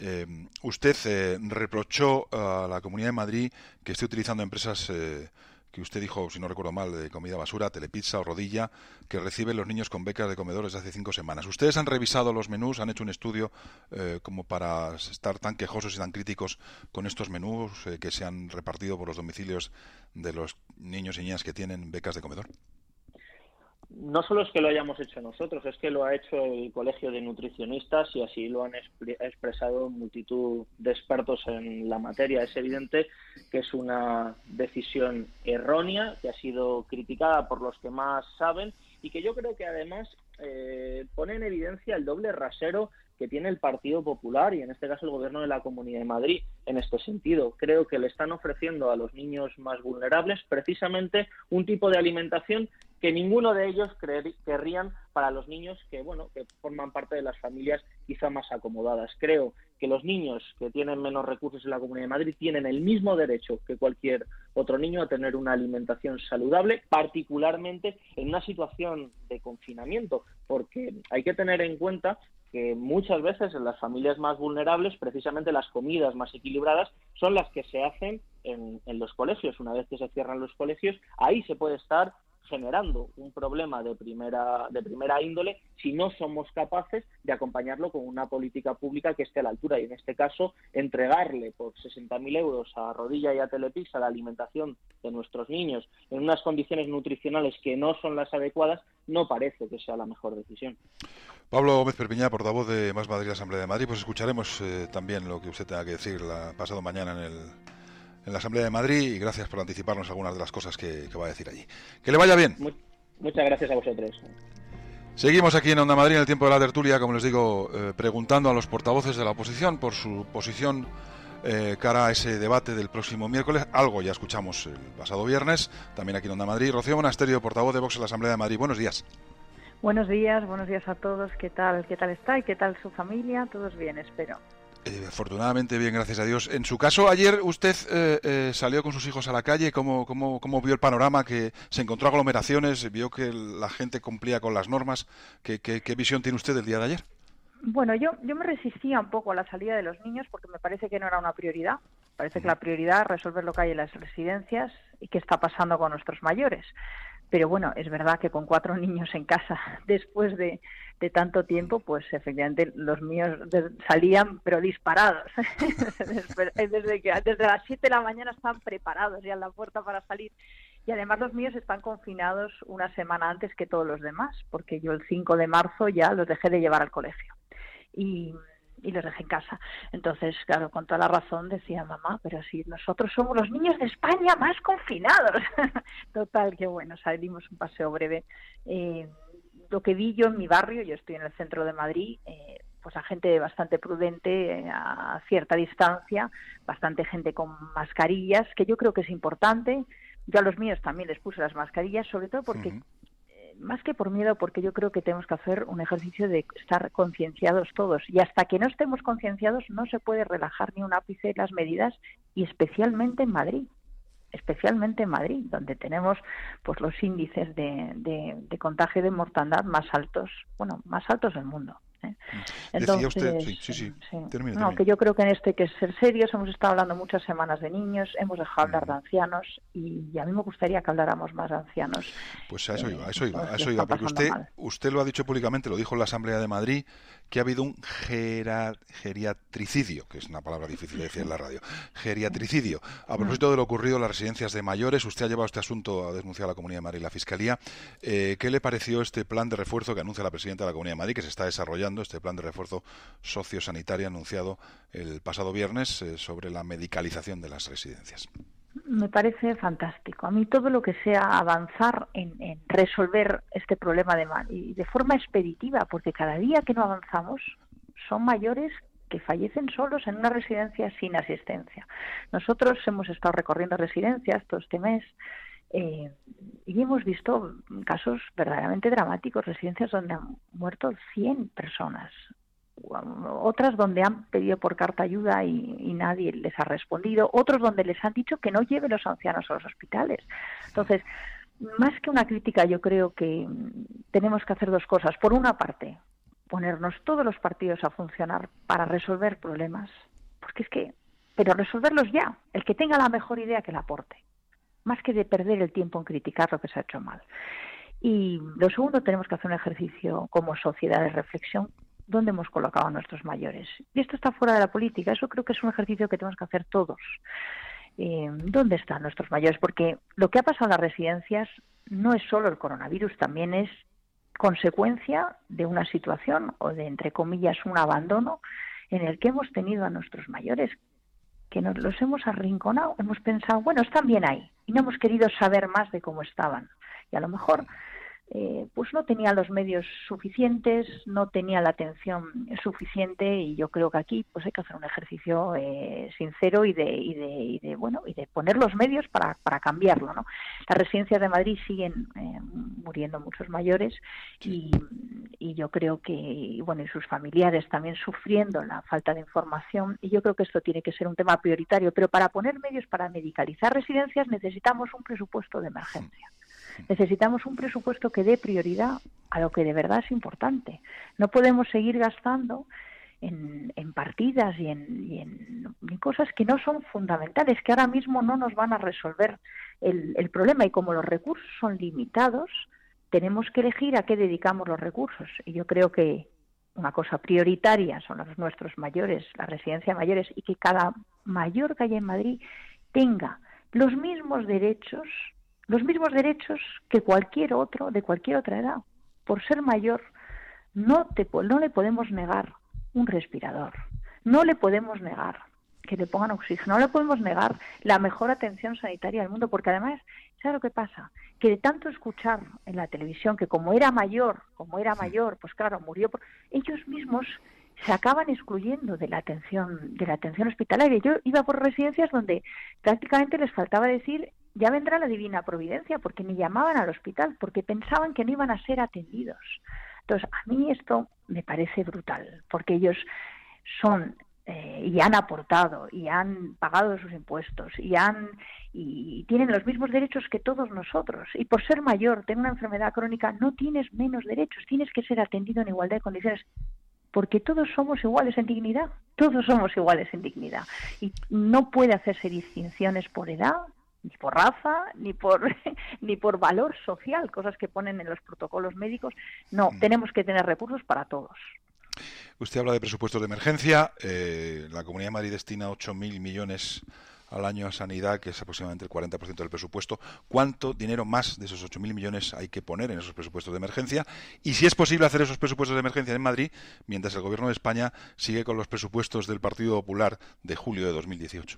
usted reprochó a la Comunidad de Madrid que esté utilizando empresas que usted dijo, si no recuerdo mal, de comida basura, Telepizza o Rodilla, que reciben los niños con becas de comedor desde hace 5 semanas. ¿Ustedes han revisado los menús, han hecho un estudio como para estar tan quejosos y tan críticos con estos menús que se han repartido por los domicilios de los niños y niñas que tienen becas de comedor? No solo es que lo hayamos hecho nosotros, es que lo ha hecho el Colegio de Nutricionistas y así lo han expresado multitud de expertos en la materia. Es evidente que es una decisión errónea, que ha sido criticada por los que más saben y que yo creo que además pone en evidencia el doble rasero que tiene el Partido Popular y en este caso el Gobierno de la Comunidad de Madrid en este sentido. Creo que le están ofreciendo a los niños más vulnerables precisamente un tipo de alimentación que ninguno de ellos querrían para los niños que forman parte de las familias quizá más acomodadas. Creo que los niños que tienen menos recursos en la Comunidad de Madrid tienen el mismo derecho que cualquier otro niño a tener una alimentación saludable, particularmente en una situación de confinamiento, porque hay que tener en cuenta que muchas veces en las familias más vulnerables, precisamente las comidas más equilibradas son las que se hacen en los colegios. Una vez que se cierran los colegios, ahí se puede estar generando un problema de primera índole si no somos capaces de acompañarlo con una política pública que esté a la altura y en este caso entregarle por 60.000 euros a Rodilla y a Telepizza la alimentación de nuestros niños en unas condiciones nutricionales que no son las adecuadas no parece que sea la mejor decisión. Pablo Gómez Perpiñá, portavoz de Más Madrid, la Asamblea de Madrid, pues escucharemos también lo que usted tenga que decir pasado mañana en la Asamblea de Madrid y gracias por anticiparnos algunas de las cosas que va a decir allí. Que le vaya bien. Muchas gracias a vosotros. Seguimos aquí en Onda Madrid en el tiempo de la tertulia, como les digo, preguntando a los portavoces de la oposición por su posición cara a ese debate del próximo miércoles. Algo ya escuchamos el pasado viernes, también aquí en Onda Madrid. Rocío Monasterio, portavoz de Vox en la Asamblea de Madrid. Buenos días. Buenos días a todos. ¿Qué tal está y qué tal su familia? Todos bien, espero. Afortunadamente bien, gracias a Dios. En su caso, ayer usted salió con sus hijos a la calle. ¿Cómo vio el panorama? Que se encontró aglomeraciones, vio que la gente cumplía con las normas. ¿Qué visión tiene usted del día de ayer? Bueno, yo me resistía un poco a la salida de los niños porque me parece que no era una prioridad. Parece que la prioridad es resolver lo que hay en las residencias y qué está pasando con nuestros mayores. Pero bueno, es verdad que con 4 niños en casa después de tanto tiempo, pues efectivamente los míos salían pero disparados. Desde las 7 de la mañana están preparados ya en la puerta para salir. Y además los míos están confinados una semana antes que todos los demás, porque yo el 5 de marzo ya los dejé de llevar al colegio. Y los dejé en casa. Entonces, claro, con toda la razón decía mamá, pero si nosotros somos los niños de España más confinados. Total, que bueno, salimos un paseo breve. Lo que vi yo en mi barrio, yo estoy en el centro de Madrid, pues a gente bastante prudente, a cierta distancia, bastante gente con mascarillas, que yo creo que es importante. Yo a los míos también les puse las mascarillas, sobre todo porque más que por miedo, porque yo creo que tenemos que hacer un ejercicio de estar concienciados todos. Y hasta que no estemos concienciados no se puede relajar ni un ápice las medidas, y especialmente en Madrid, donde tenemos pues los índices de contagio y de mortandad más altos del mundo. Entonces, decía usted, sí. Termine. Que yo creo que en esto hay que ser serios. Hemos estado hablando muchas semanas de niños, hemos dejado hablar de ancianos, y a mí me gustaría que hablamos más de ancianos. Pues a eso iba, porque usted lo ha dicho públicamente, lo dijo en la Asamblea de Madrid, que ha habido un geriatricidio, que es una palabra difícil de decir en la radio, geriatricidio. A propósito de lo ocurrido en las residencias de mayores, usted ha llevado este asunto a denunciar a la Comunidad de Madrid y la Fiscalía. ¿Qué le pareció este plan de refuerzo que anuncia la presidenta de la Comunidad de Madrid, que se está desarrollando, este plan de refuerzo sociosanitario anunciado el pasado viernes sobre la medicalización de las residencias? Me parece fantástico. A mí todo lo que sea avanzar en resolver este problema y de forma expeditiva, porque cada día que no avanzamos son mayores que fallecen solos en una residencia sin asistencia. Nosotros hemos estado recorriendo residencias todo este mes y hemos visto casos verdaderamente dramáticos, residencias donde han muerto 100 personas. Otras donde han pedido por carta ayuda y nadie les ha respondido, otros donde les han dicho que no lleven los ancianos a los hospitales. Entonces, más que una crítica, yo creo que tenemos que hacer dos cosas. Por una parte, ponernos todos los partidos a funcionar para resolver problemas, pero resolverlos ya, el que tenga la mejor idea que la aporte, más que de perder el tiempo en criticar lo que se ha hecho mal. Y lo segundo, tenemos que hacer un ejercicio como sociedad de reflexión. ¿Dónde hemos colocado a nuestros mayores? Y esto está fuera de la política. Eso creo que es un ejercicio que tenemos que hacer todos. ¿Dónde están nuestros mayores? Porque lo que ha pasado en las residencias no es solo el coronavirus, también es consecuencia de una situación o de, entre comillas, un abandono en el que hemos tenido a nuestros mayores, que nos los hemos arrinconado. Hemos pensado, bueno, están bien ahí, y no hemos querido saber más de cómo estaban. Y a lo mejor pues no tenía los medios suficientes, no tenía la atención suficiente, y yo creo que aquí pues hay que hacer un ejercicio sincero y de poner los medios para cambiarlo, ¿no? Las residencias de Madrid siguen muriendo muchos mayores y yo creo que y sus familiares también sufriendo la falta de información, y yo creo que esto tiene que ser un tema prioritario, pero para poner medios para medicalizar residencias necesitamos un presupuesto de emergencia. Necesitamos un presupuesto que dé prioridad a lo que de verdad es importante. No podemos seguir gastando en partidas y en cosas que no son fundamentales, que ahora mismo no nos van a resolver el problema. Y como los recursos son limitados, tenemos que elegir a qué dedicamos los recursos. Y yo creo que una cosa prioritaria son nuestros mayores, la residencia de mayores, y que cada mayor que haya en Madrid tenga los mismos derechos que cualquier otro de cualquier otra edad. Por ser mayor no le podemos negar un respirador, no le podemos negar que le pongan oxígeno, no le podemos negar la mejor atención sanitaria del mundo, porque además, ¿sabes lo que pasa? Que de tanto escuchar en la televisión que como era mayor, pues claro, murió ellos mismos se acaban excluyendo de la atención hospitalaria. Yo iba por residencias donde prácticamente les faltaba decir ya vendrá la divina providencia, porque ni llamaban al hospital, porque pensaban que no iban a ser atendidos. Entonces, a mí esto me parece brutal, porque ellos son y han aportado y han pagado sus impuestos y tienen los mismos derechos que todos nosotros. Y por ser mayor, tener una enfermedad crónica, no tienes menos derechos, tienes que ser atendido en igualdad de condiciones. porque todos somos iguales en dignidad, todos somos iguales en dignidad. Y no puede hacerse distinciones por edad, ni por raza, ni por valor social, cosas que ponen en los protocolos médicos. No, tenemos que tener recursos para todos. Usted habla de presupuestos de emergencia. La Comunidad de Madrid destina 8.000 millones al año a sanidad, que es aproximadamente el 40% del presupuesto. ¿Cuánto dinero más de esos 8.000 millones hay que poner en esos presupuestos de emergencia? Y si es posible hacer esos presupuestos de emergencia en Madrid, mientras el Gobierno de España sigue con los presupuestos del Partido Popular de julio de 2018.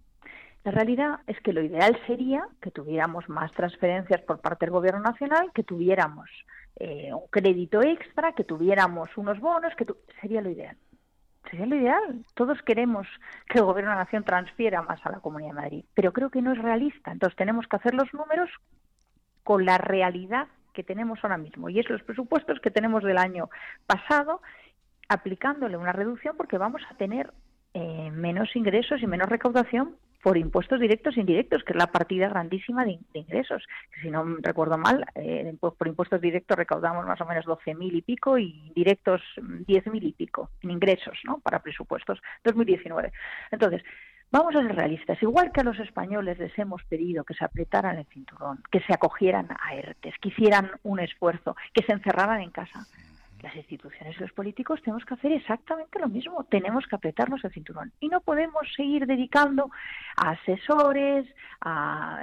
La realidad es que lo ideal sería que tuviéramos más transferencias por parte del Gobierno Nacional, que tuviéramos un crédito extra, que tuviéramos unos bonos, sería lo ideal. Sería lo ideal. Todos queremos que el Gobierno de la Nación transfiera más a la Comunidad de Madrid, pero creo que no es realista. Entonces tenemos que hacer los números con la realidad que tenemos ahora mismo, y es los presupuestos que tenemos del año pasado, aplicándole una reducción porque vamos a tener menos ingresos y menos recaudación por impuestos directos e indirectos, que es la partida grandísima de ingresos. Que si no recuerdo mal, por impuestos directos recaudamos más o menos 12.000 y pico y indirectos 10.000 y pico en ingresos, ¿no?, para presupuestos 2019. Entonces, vamos a ser realistas. Igual que a los españoles les hemos pedido que se apretaran el cinturón, que se acogieran a ERTES, que hicieran un esfuerzo, que se encerraran en casa, las instituciones y los políticos tenemos que hacer exactamente lo mismo. Tenemos que apretarnos el cinturón. Y no podemos seguir dedicando a asesores, a,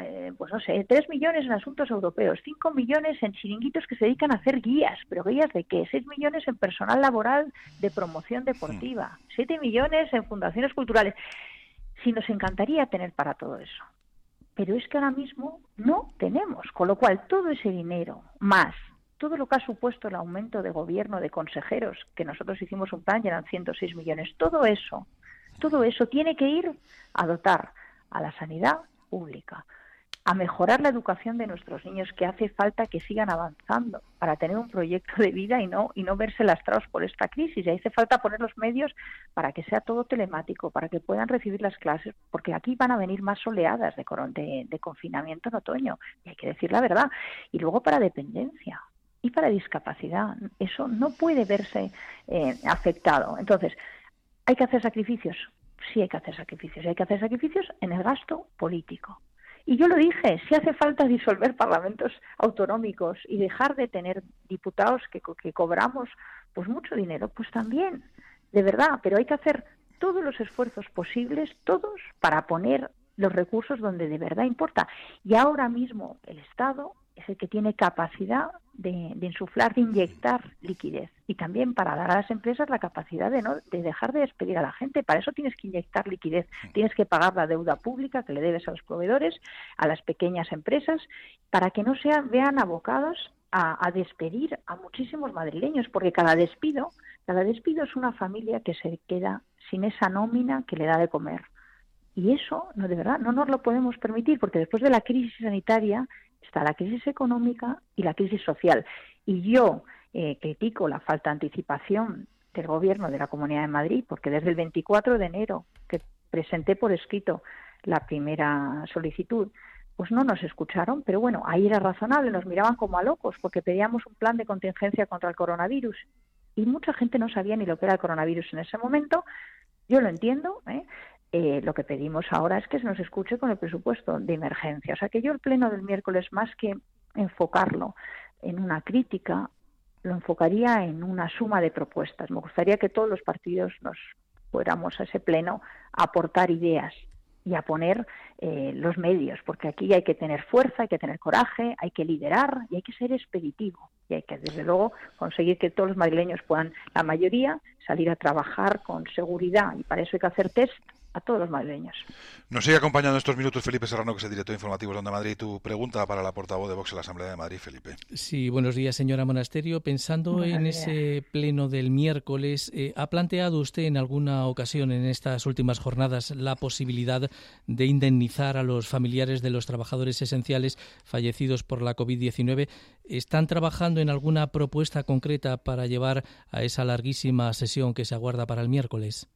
3 millones en asuntos europeos, 5 millones en chiringuitos que se dedican a hacer guías. ¿Pero guías de qué? 6 millones en personal laboral de promoción deportiva, 7 millones en fundaciones culturales. Sí, nos encantaría tener para todo eso. Pero es que ahora mismo no tenemos. Con lo cual, todo ese dinero, más todo lo que ha supuesto el aumento de gobierno de consejeros, que nosotros hicimos un plan y eran 106 millones, todo eso tiene que ir a dotar a la sanidad pública, a mejorar la educación de nuestros niños, que hace falta que sigan avanzando para tener un proyecto de vida y no verse lastrados por esta crisis. Y hace falta poner los medios para que sea todo telemático, para que puedan recibir las clases, porque aquí van a venir más oleadas de confinamiento en otoño, y hay que decir la verdad. Y luego para dependencia y para discapacidad, eso no puede verse afectado. Entonces, ¿hay que hacer sacrificios? Sí, hay que hacer sacrificios. Y hay que hacer sacrificios en el gasto político. Y yo lo dije, si hace falta disolver parlamentos autonómicos y dejar de tener diputados que cobramos pues mucho dinero, pues también, de verdad, pero hay que hacer todos los esfuerzos posibles, todos, para poner los recursos donde de verdad importa. Y ahora mismo el Estado es el que tiene capacidad de insuflar, de inyectar liquidez, y también para dar a las empresas la capacidad de dejar de despedir a la gente. Para eso tienes que inyectar liquidez, tienes que pagar la deuda pública que le debes a los proveedores, a las pequeñas empresas, para que no vean abocadas a despedir a muchísimos madrileños, porque cada despido es una familia que se queda sin esa nómina que le da de comer. Y eso, no, de verdad, no nos lo podemos permitir, porque después de la crisis sanitaria está la crisis económica y la crisis social. Y yo critico la falta de anticipación del Gobierno de la Comunidad de Madrid, porque desde el 24 de enero, que presenté por escrito la primera solicitud, pues no nos escucharon, pero bueno, ahí era razonable, nos miraban como a locos, porque pedíamos un plan de contingencia contra el coronavirus. Y mucha gente no sabía ni lo que era el coronavirus en ese momento. Yo lo entiendo, lo que pedimos ahora es que se nos escuche con el presupuesto de emergencia. O sea que yo el pleno del miércoles, más que enfocarlo en una crítica, lo enfocaría en una suma de propuestas. Me gustaría que todos los partidos nos fuéramos a ese pleno a aportar ideas y a poner los medios, porque aquí hay que tener fuerza, hay que tener coraje, hay que liderar y hay que ser expeditivo. Y hay que, desde luego, conseguir que todos los madrileños puedan, la mayoría, salir a trabajar con seguridad. Y para eso hay que hacer test a todos los madrileños. Nos sigue acompañando estos minutos Felipe Serrano, que es el director informativo de Onda Madrid. Tu pregunta para la portavoz de Vox en la Asamblea de Madrid, Felipe. Sí, buenos días, señora Monasterio. Pensando en ese pleno del miércoles, ¿ha planteado usted en alguna ocasión en estas últimas jornadas la posibilidad de indemnizar a los familiares de los trabajadores esenciales fallecidos por la COVID-19? ¿Están trabajando en alguna propuesta concreta para llevar a esa larguísima sesión que se aguarda para el miércoles?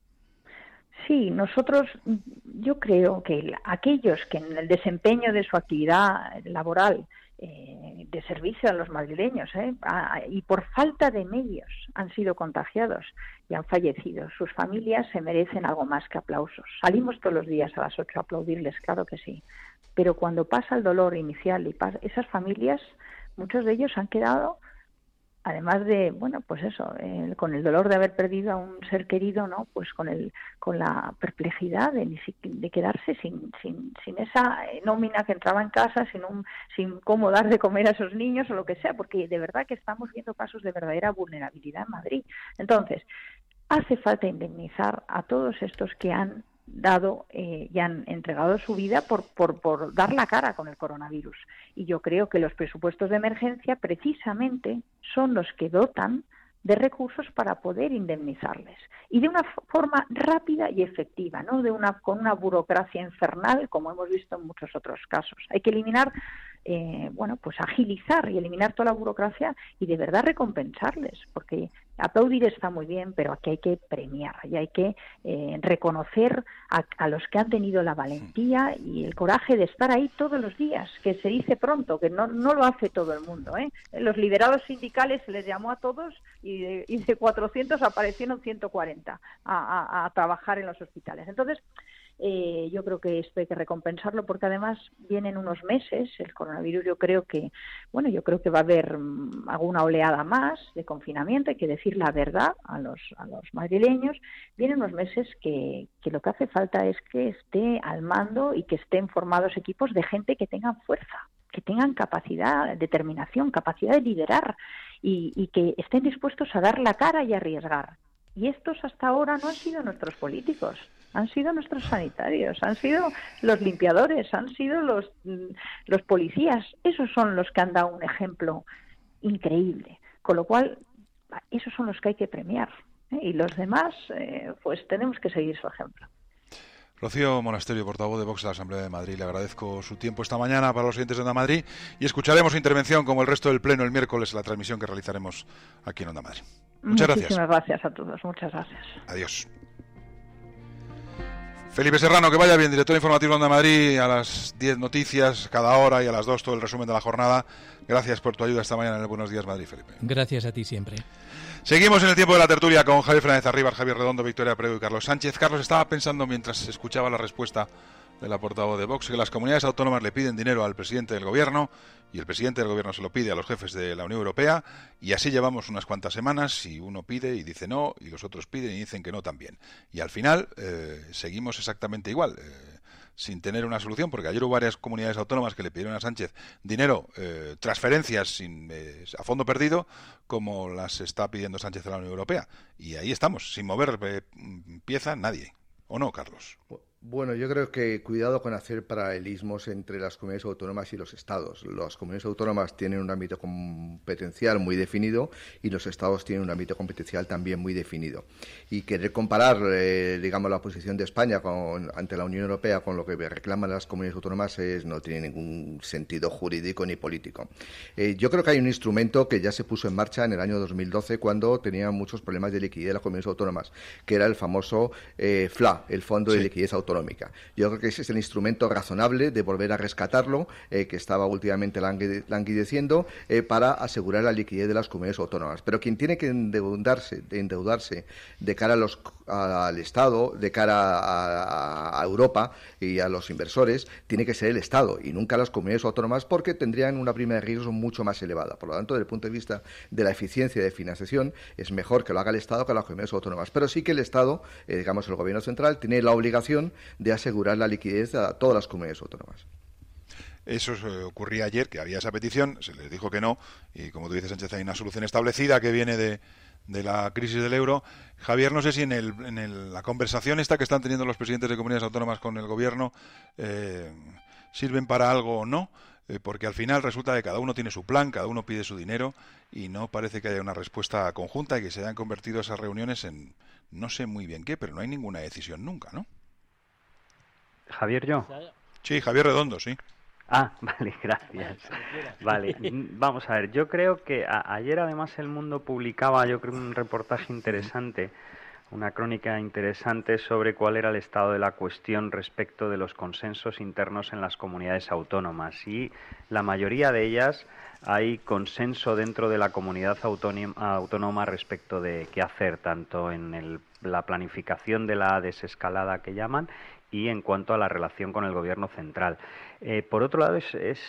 Sí, yo creo que aquellos que en el desempeño de su actividad laboral de servicio a los madrileños, y por falta de medios han sido contagiados y han fallecido. Sus familias se merecen algo más que aplausos. Salimos todos los días a las 8 a aplaudirles, claro que sí, pero cuando pasa el dolor inicial y esas familias, muchos de ellos han quedado, además de, bueno, pues eso, con el dolor de haber perdido a un ser querido, ¿no? Pues con la perplejidad de quedarse sin esa nómina que entraba en casa, sin cómo dar de comer a esos niños o lo que sea, porque de verdad que estamos viendo casos de verdadera vulnerabilidad en Madrid. Entonces, hace falta indemnizar a todos estos que han dado y han entregado su vida por dar la cara con el coronavirus. Y yo creo que los presupuestos de emergencia precisamente son los que dotan de recursos para poder indemnizarles. Y de una forma rápida y efectiva, no con una burocracia infernal como hemos visto en muchos otros casos. Hay que eliminar, pues agilizar y eliminar toda la burocracia y de verdad recompensarles, porque aplaudir está muy bien, pero aquí hay que premiar y hay que reconocer a los que han tenido la valentía y el coraje de estar ahí todos los días, que se dice pronto, que no lo hace todo el mundo, Los liberados sindicales se les llamó a todos y de 400 aparecieron 140 a trabajar en los hospitales. Entonces, yo creo que esto hay que recompensarlo porque además vienen unos meses, el coronavirus yo creo que va a haber alguna oleada más de confinamiento, hay que decir la verdad a los madrileños, vienen unos meses que lo que hace falta es que esté al mando y que estén formados equipos de gente que tengan fuerza, que tengan capacidad, determinación, capacidad de liderar y que estén dispuestos a dar la cara y a arriesgar. Y estos hasta ahora no han sido nuestros políticos, han sido nuestros sanitarios, han sido los limpiadores, han sido los policías. Esos son los que han dado un ejemplo increíble. Con lo cual, esos son los que hay que premiar. Y los demás, pues tenemos que seguir su ejemplo. Rocío Monasterio, portavoz de Vox de la Asamblea de Madrid, le agradezco su tiempo esta mañana para los oyentes de Onda Madrid y escucharemos su intervención como el resto del Pleno el miércoles en la transmisión que realizaremos aquí en Onda Madrid. Muchas gracias. Muchísimas gracias a todos, muchas gracias. Adiós. Felipe Serrano, que vaya bien, director informativo de Onda Madrid, a las 10 noticias cada hora y a las 2 todo el resumen de la jornada. Gracias por tu ayuda esta mañana en el Buenos Días Madrid, Felipe. Gracias a ti siempre. Seguimos en el tiempo de la tertulia con Javier Fernández Arribas, Javier Redondo, Victoria Prego y Carlos Sánchez. Carlos, estaba pensando mientras escuchaba la respuesta de la portavoz de Vox que las comunidades autónomas le piden dinero al presidente del gobierno y el presidente del gobierno se lo pide a los jefes de la Unión Europea y así llevamos unas cuantas semanas y uno pide y dice no y los otros piden y dicen que no también. Y al final seguimos exactamente igual. Sin tener una solución, porque ayer hubo varias comunidades autónomas que le pidieron a Sánchez dinero, transferencias a fondo perdido, como las está pidiendo Sánchez a la Unión Europea. Y ahí estamos, sin mover pieza nadie. ¿O no, Carlos? Bueno, yo creo que cuidado con hacer paralelismos entre las comunidades autónomas y los estados. Las comunidades autónomas tienen un ámbito competencial muy definido y los estados tienen un ámbito competencial también muy definido. Y querer comparar, digamos, la posición de España ante la Unión Europea con lo que reclaman las comunidades autónomas no tiene ningún sentido jurídico ni político. Yo creo que hay un instrumento que ya se puso en marcha en el año 2012 cuando tenían muchos problemas de liquidez las comunidades autónomas, que era el famoso FLA, el Fondo de Liquidez Autonómica. Yo creo que ese es el instrumento razonable de volver a rescatarlo, que estaba últimamente languideciendo, para asegurar la liquidez de las comunidades autónomas. Pero quien tiene que endeudarse de cara al Estado, de cara a Europa y a los inversores, tiene que ser el Estado y nunca las comunidades autónomas, porque tendrían una prima de riesgo mucho más elevada. Por lo tanto, desde el punto de vista de la eficiencia de financiación, es mejor que lo haga el Estado que las comunidades autónomas. Pero sí que el Estado, digamos el Gobierno central, tiene la obligación de asegurar la liquidez a todas las comunidades autónomas. Eso ocurría ayer, que había esa petición, se les dijo que no, y como tú dices, Sánchez, hay una solución establecida que viene de la crisis del euro. Javier, no sé si en la conversación esta que están teniendo los presidentes de comunidades autónomas con el gobierno sirven para algo o no, porque al final resulta que cada uno tiene su plan, cada uno pide su dinero y no parece que haya una respuesta conjunta y que se hayan convertido esas reuniones en no sé muy bien qué, pero no hay ninguna decisión nunca, ¿no? Javier, ¿yo? Sí, Javier Redondo, sí. Ah, vale, gracias. Vale, vamos a ver, yo creo que ayer además El Mundo publicaba, yo creo, un reportaje interesante una crónica interesante sobre cuál era el estado de la cuestión respecto de los consensos internos en las comunidades autónomas, y la mayoría de ellas hay consenso dentro de la comunidad autónoma respecto de qué hacer, tanto en la planificación de la desescalada que llaman y en cuanto a la relación con el gobierno central. Por otro lado,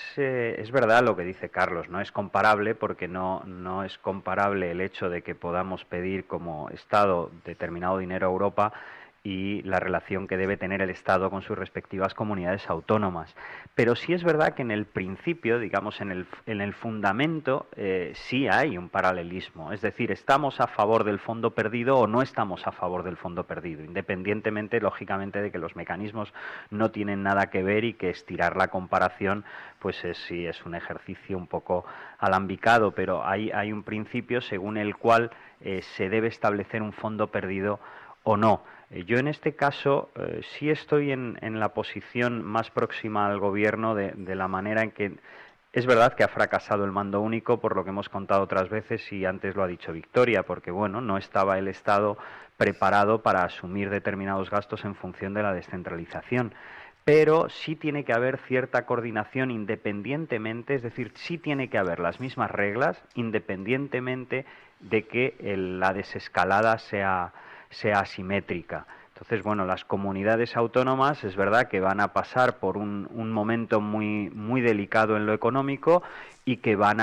es verdad lo que dice Carlos, no es comparable, porque no es comparable el hecho de que podamos pedir como Estado determinado dinero a Europa y la relación que debe tener el Estado con sus respectivas comunidades autónomas. Pero sí es verdad que en el principio, digamos, en el fundamento, sí hay un paralelismo. Es decir, ¿estamos a favor del fondo perdido o no estamos a favor del fondo perdido? Independientemente, lógicamente, de que los mecanismos no tienen nada que ver y que estirar la comparación, pues sí es un ejercicio un poco alambicado, pero hay un principio según el cual se debe establecer un fondo perdido o no. Yo en este caso sí estoy en la posición más próxima al gobierno de la manera en que es verdad que ha fracasado el mando único, por lo que hemos contado otras veces, y antes lo ha dicho Victoria, porque bueno, no estaba el Estado preparado para asumir determinados gastos en función de la descentralización. Pero sí tiene que haber cierta coordinación independientemente, es decir, sí tiene que haber las mismas reglas independientemente de que la desescalada sea asimétrica. Entonces, bueno, las comunidades autónomas es verdad que van a pasar por un momento muy, muy delicado en lo económico y que van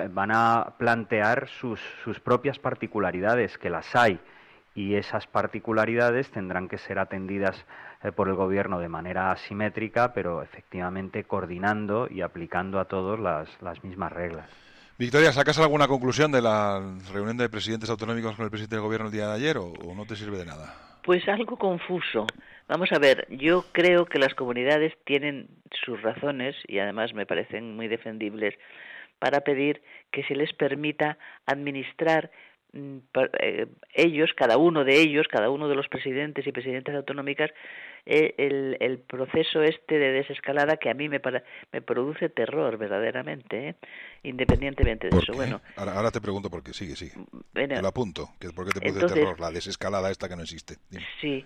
a plantear sus propias particularidades, que las hay, y esas particularidades tendrán que ser atendidas por el gobierno de manera asimétrica, pero efectivamente coordinando y aplicando a todos las mismas reglas. Victoria, ¿sacas alguna conclusión de la reunión de presidentes autonómicos con el presidente del gobierno el día de ayer o no te sirve de nada? Pues algo confuso. Vamos a ver, yo creo que las comunidades tienen sus razones, y además me parecen muy defendibles, para pedir que se les permita administrar ellos, cada uno de los presidentes y presidentes autonómicas, el proceso este de desescalada, que a mí me produce terror verdaderamente, independientemente de eso. Bueno, ahora te pregunto por qué. Sigue. Bueno, lo apunto. ¿Por qué te produce terror la desescalada esta que no existe? Dime. Sí.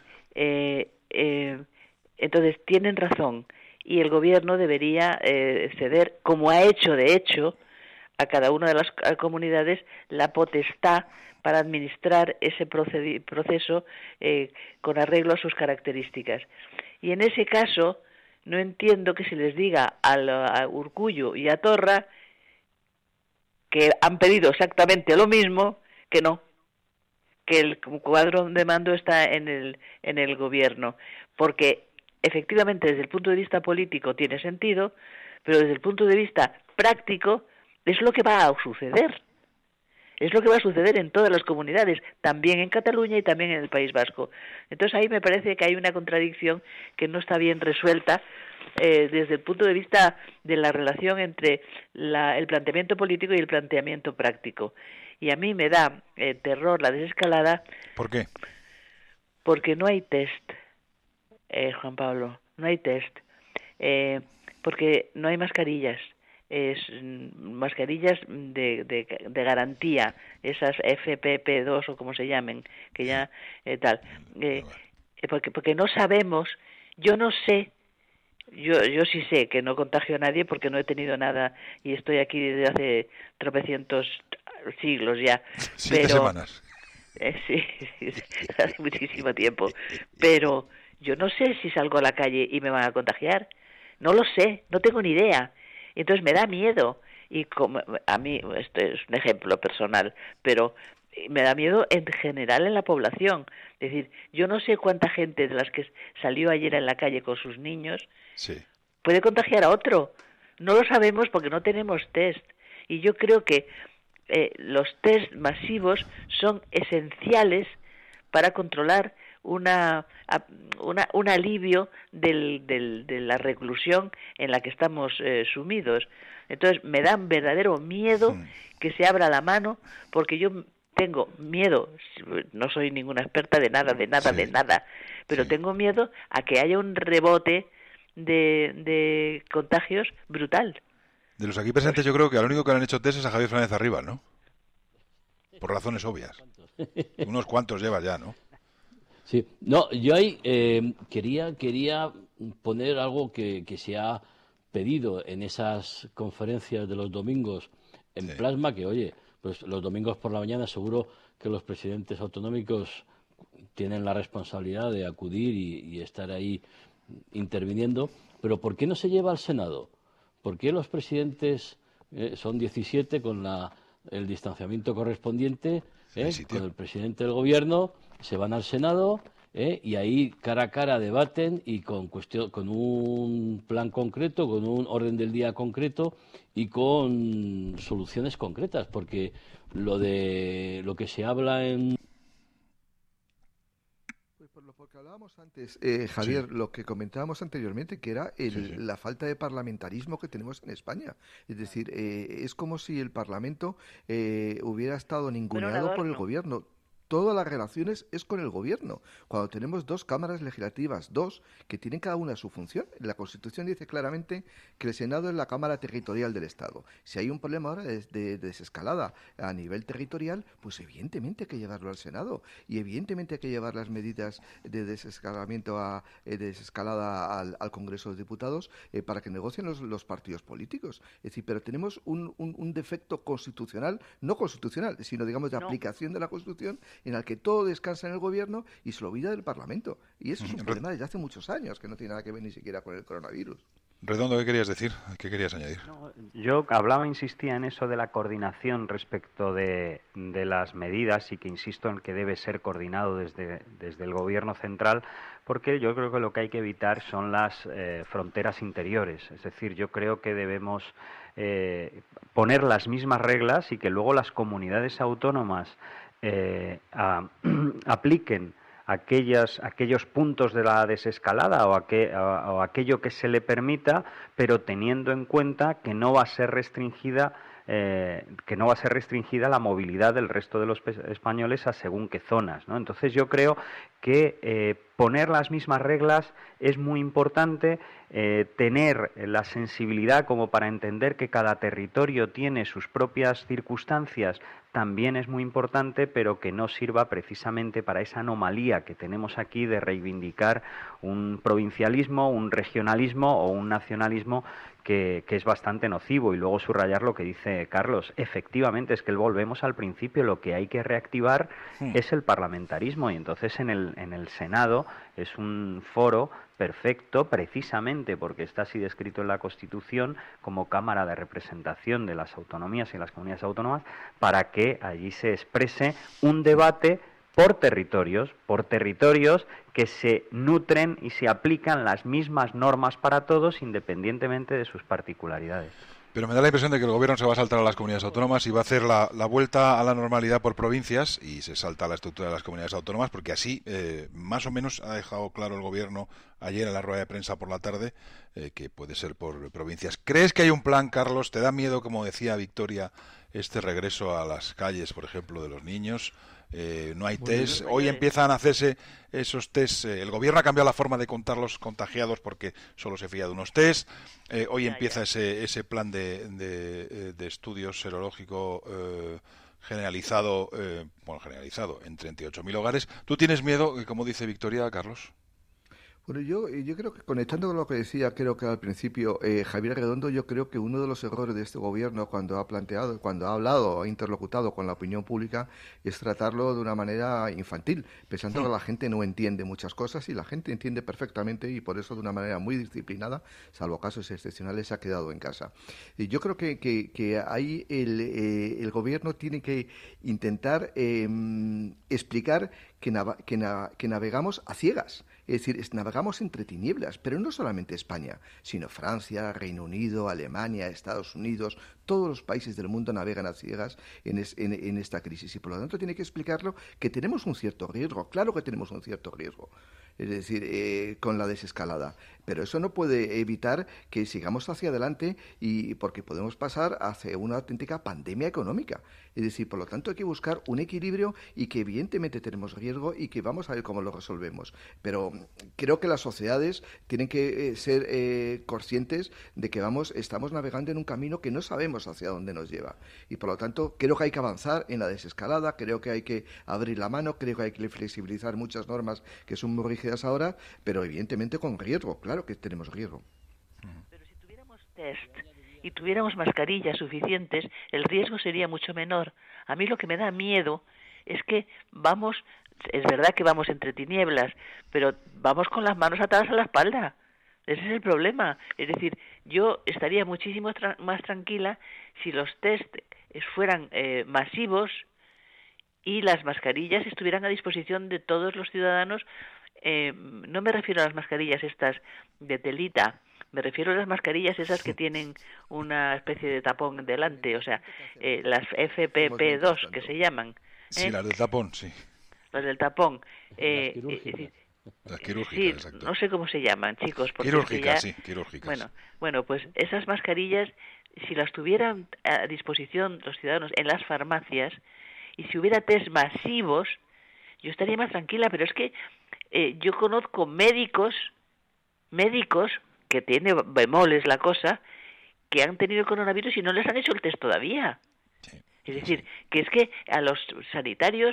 Entonces tienen razón, y el gobierno debería ceder, como ha hecho de hecho, a cada una de las comunidades la potestad para administrar ese proceso con arreglo a sus características. Y en ese caso no entiendo que se les diga a Urkullu y a Torra, que han pedido exactamente lo mismo, que no, que el cuadro de mando está en el gobierno, porque efectivamente desde el punto de vista político tiene sentido, pero desde el punto de vista práctico es lo que va a suceder. Es lo que va a suceder en todas las comunidades, también en Cataluña y también en el País Vasco. Entonces ahí me parece que hay una contradicción que no está bien resuelta desde el punto de vista de la relación entre el planteamiento político y el planteamiento práctico. Y a mí me da terror la desescalada. ¿Por qué? Porque no hay test, Juan Pablo, no hay test. Porque no hay mascarillas. Mascarillas de garantía, esas FFP2 o como se llamen, que ya tal, porque no sabemos. Yo no sé, yo sí sé que no contagio a nadie porque no he tenido nada y estoy aquí desde hace tropecientos siglos ya. 7 semanas. Sí, hace muchísimo tiempo, pero yo no sé si salgo a la calle y me van a contagiar, no lo sé, no tengo ni idea. Entonces me da miedo, y como a mí, esto es un ejemplo personal, pero me da miedo en general en la población. Es decir, yo no sé cuánta gente de las que salió ayer en la calle con sus niños puede contagiar a otro. No lo sabemos porque no tenemos test. Y yo creo que los test masivos son esenciales para controlar un alivio de la reclusión en la que estamos sumidos. Entonces me da verdadero miedo que se abra la mano, porque yo tengo miedo, no soy ninguna experta de nada, pero tengo miedo a que haya un rebote de contagios brutal. De los aquí presentes, yo creo que al único que le han hecho test es a Javier Fernández Arribas, ¿no? Por razones obvias. Unos cuantos lleva ya, ¿no? Sí, no, yo ahí quería poner algo que se ha pedido en esas conferencias de los domingos en Plasma, que oye, pues los domingos por la mañana seguro que los presidentes autonómicos tienen la responsabilidad de acudir y estar ahí interviniendo, pero ¿por qué no se lleva al Senado? ¿Por qué los presidentes son 17 con el distanciamiento correspondiente, con el presidente del gobierno, se van al Senado y ahí cara a cara debaten y con un plan concreto, con un orden del día concreto y con soluciones concretas? Porque lo que se habla en... Porque hablábamos antes, Javier, lo que comentábamos anteriormente, que era la falta de parlamentarismo que tenemos en España. Es decir, es como si el Parlamento hubiera estado ninguneado por el gobierno. Todas las relaciones es con el gobierno. Cuando tenemos 2 cámaras legislativas, 2 que tienen cada una su función, la Constitución dice claramente que el Senado es la cámara territorial del Estado. Si hay un problema ahora de desescalada a nivel territorial, pues evidentemente hay que llevarlo al Senado y evidentemente hay que llevar las medidas de desescalada al Congreso de Diputados para que negocien los partidos políticos. Es decir, pero tenemos un defecto constitucional, no constitucional, sino digamos de aplicación de la Constitución, en el que todo descansa en el gobierno y se lo olvida del Parlamento. Y eso es un problema desde hace muchos años, que no tiene nada que ver ni siquiera con el coronavirus. Redondo, ¿qué querías decir? ¿Qué querías añadir? No, yo insistía en eso de la coordinación respecto de las medidas y que insisto en que debe ser coordinado desde el gobierno central, porque yo creo que lo que hay que evitar son las fronteras interiores. Es decir, yo creo que debemos poner las mismas reglas y que luego las comunidades autónomas apliquen aquellos puntos de la desescalada o aquello que se le permita, pero teniendo en cuenta que no va a ser restringida la movilidad del resto de los españoles a según qué zonas, ¿no? Entonces yo creo que poner las mismas reglas es muy importante, tener la sensibilidad como para entender que cada territorio tiene sus propias circunstancias también es muy importante, pero que no sirva precisamente para esa anomalía que tenemos aquí de reivindicar un provincialismo, un regionalismo o un nacionalismo que es bastante nocivo. Y luego subrayar lo que dice Carlos. Efectivamente, es que volvemos al principio, lo que hay que reactivar es el parlamentarismo, y entonces en el Senado es un foro perfecto, precisamente porque está así descrito en la Constitución como Cámara de Representación de las autonomías y las comunidades autónomas, para que allí se exprese un debate por territorios que se nutren y se aplican las mismas normas para todos independientemente de sus particularidades. Pero me da la impresión de que el gobierno se va a saltar a las comunidades autónomas y va a hacer la vuelta a la normalidad por provincias y se salta la estructura de las comunidades autónomas, porque así más o menos ha dejado claro el gobierno ayer en la rueda de prensa por la tarde que puede ser por provincias. ¿Crees que hay un plan, Carlos? ¿Te da miedo, como decía Victoria, este regreso a las calles, por ejemplo, de los niños? No hay test. Hoy empiezan a hacerse esos test. El gobierno ha cambiado la forma de contar los contagiados porque solo se fía de unos test. Hoy empieza ese plan de estudio serológico generalizado, en 38.000 hogares. ¿Tú tienes miedo, como dice Victoria, Carlos? Bueno, yo creo que, conectando con lo que decía, creo que al principio Javier Redondo, yo creo que uno de los errores de este gobierno cuando ha hablado, ha interlocutado con la opinión pública, es tratarlo de una manera infantil, pensando que la gente no entiende muchas cosas, y la gente entiende perfectamente, y por eso de una manera muy disciplinada, salvo casos excepcionales, se ha quedado en casa. Y yo creo que ahí el gobierno tiene que intentar explicar que navegamos a ciegas. Es decir, navegamos entre tinieblas, pero no solamente España, sino Francia, Reino Unido, Alemania, Estados Unidos, todos los países del mundo navegan a ciegas en esta crisis, y por lo tanto tiene que explicarlo que tenemos un cierto riesgo. Claro que tenemos un cierto riesgo. es decir, con la desescalada. Pero eso no puede evitar que sigamos hacia adelante y porque podemos pasar hacia una auténtica pandemia económica. Es decir, por lo tanto hay que buscar un equilibrio y que evidentemente tenemos riesgo y que vamos a ver cómo lo resolvemos. Pero creo que las sociedades tienen que ser conscientes de que estamos navegando en un camino que no sabemos hacia dónde nos lleva. Y por lo tanto creo que hay que avanzar en la desescalada, creo que hay que abrir la mano, creo que hay que flexibilizar muchas normas que son muy rígidas ahora, pero evidentemente con riesgo, claro que tenemos riesgo. Pero si tuviéramos test y tuviéramos mascarillas suficientes, el riesgo sería mucho menor. A mí lo que me da miedo es que es verdad que vamos entre tinieblas, pero vamos con las manos atadas a la espalda. Ese es el problema. Es decir, yo estaría muchísimo más tranquila si los test fueran masivos y las mascarillas estuvieran a disposición de todos los ciudadanos. No me refiero a las mascarillas estas de telita, me refiero a las mascarillas esas que tienen una especie de tapón delante, o sea, las FPP2 que se llaman. Sí, las del tapón, sí. Las del tapón. Las quirúrgicas, sí, exacto. no sé cómo se llaman, chicos. Quirúrgicas, sí, quirúrgicas. Bueno, pues esas mascarillas, si las tuvieran a disposición los ciudadanos en las farmacias y si hubiera test masivos, yo estaría más tranquila, pero es que yo conozco médicos que tiene bemoles la cosa, que han tenido coronavirus y no les han hecho el test todavía. Sí. Es decir, que es que a los sanitarios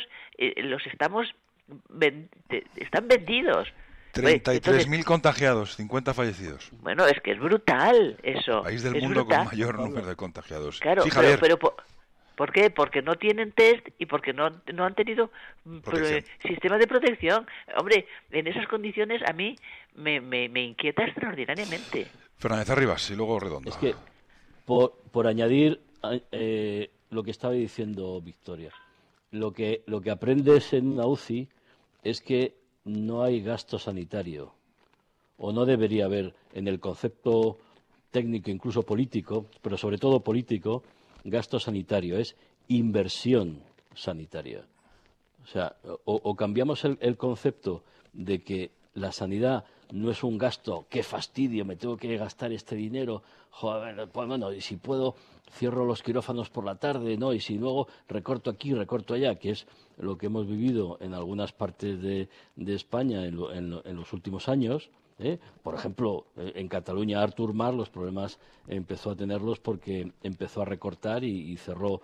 están vendidos. 33.000 contagiados, 50 fallecidos. Bueno, es que es brutal eso. País del mundo con mayor número de contagiados. Claro, sí, Javier. pero ¿por qué? Porque no tienen test y porque no han tenido sistema de protección. Hombre, en esas condiciones a mí me inquieta extraordinariamente. Fernández Arribas y luego Redondo. Es que, por añadir lo que estaba diciendo Victoria, lo que aprendes en una UCI es que no hay gasto sanitario, o no debería haber en el concepto técnico, incluso político, pero sobre todo político, gasto sanitario, es inversión sanitaria. O sea, o cambiamos el concepto de que la sanidad no es un gasto, qué fastidio, me tengo que gastar este dinero, joder, pues bueno, y si puedo cierro los quirófanos por la tarde, ¿no? Y si luego recorto aquí, recorto allá, que es lo que hemos vivido en algunas partes de España en los últimos años. Por ejemplo, en Cataluña Artur Mas los problemas empezó a tenerlos porque empezó a recortar y cerró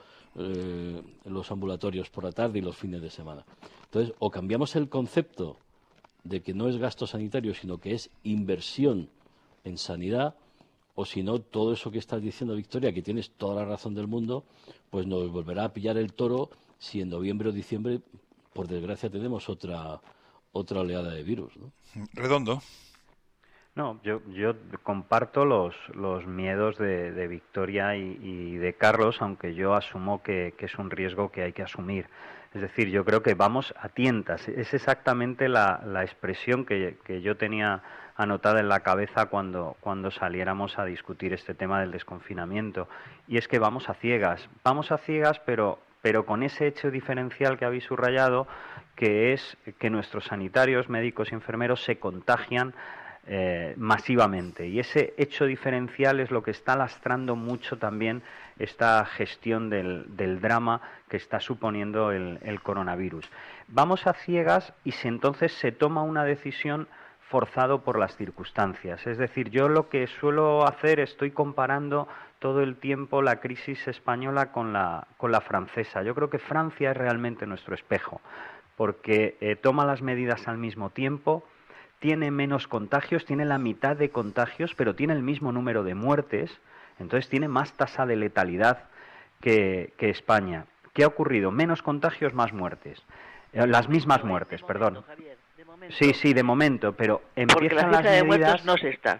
los ambulatorios por la tarde y los fines de semana. Entonces, o cambiamos el concepto de que no es gasto sanitario, sino que es inversión en sanidad, o si no, todo eso que estás diciendo, Victoria, que tienes toda la razón del mundo, pues nos volverá a pillar el toro si en noviembre o diciembre, por desgracia, tenemos otra oleada de virus, ¿no? Redondo. No, yo comparto los miedos de Victoria y de Carlos, aunque yo asumo que es un riesgo que hay que asumir. Es decir, yo creo que vamos a tientas. Es exactamente la expresión que yo tenía anotada en la cabeza cuando saliéramos a discutir este tema del desconfinamiento. Y es que vamos a ciegas, pero con ese hecho diferencial que habéis subrayado, que es que nuestros sanitarios, médicos y enfermeros se contagian masivamente, y ese hecho diferencial es lo que está lastrando mucho también esta gestión del drama que está suponiendo el coronavirus. Vamos a ciegas y entonces se toma una decisión forzado por las circunstancias. Es decir, yo lo que suelo hacer, estoy comparando todo el tiempo la crisis española con la francesa. Yo creo que Francia es realmente nuestro espejo, porque toma las medidas al mismo tiempo, tiene menos contagios, tiene la mitad de contagios, pero tiene el mismo número de muertes, entonces tiene más tasa de letalidad que España. ¿Qué ha ocurrido? Menos contagios, más muertes. Las mismas muertes, perdón. Sí, de momento, pero empiezan las medidas... Porque la cifra de muertos no se está.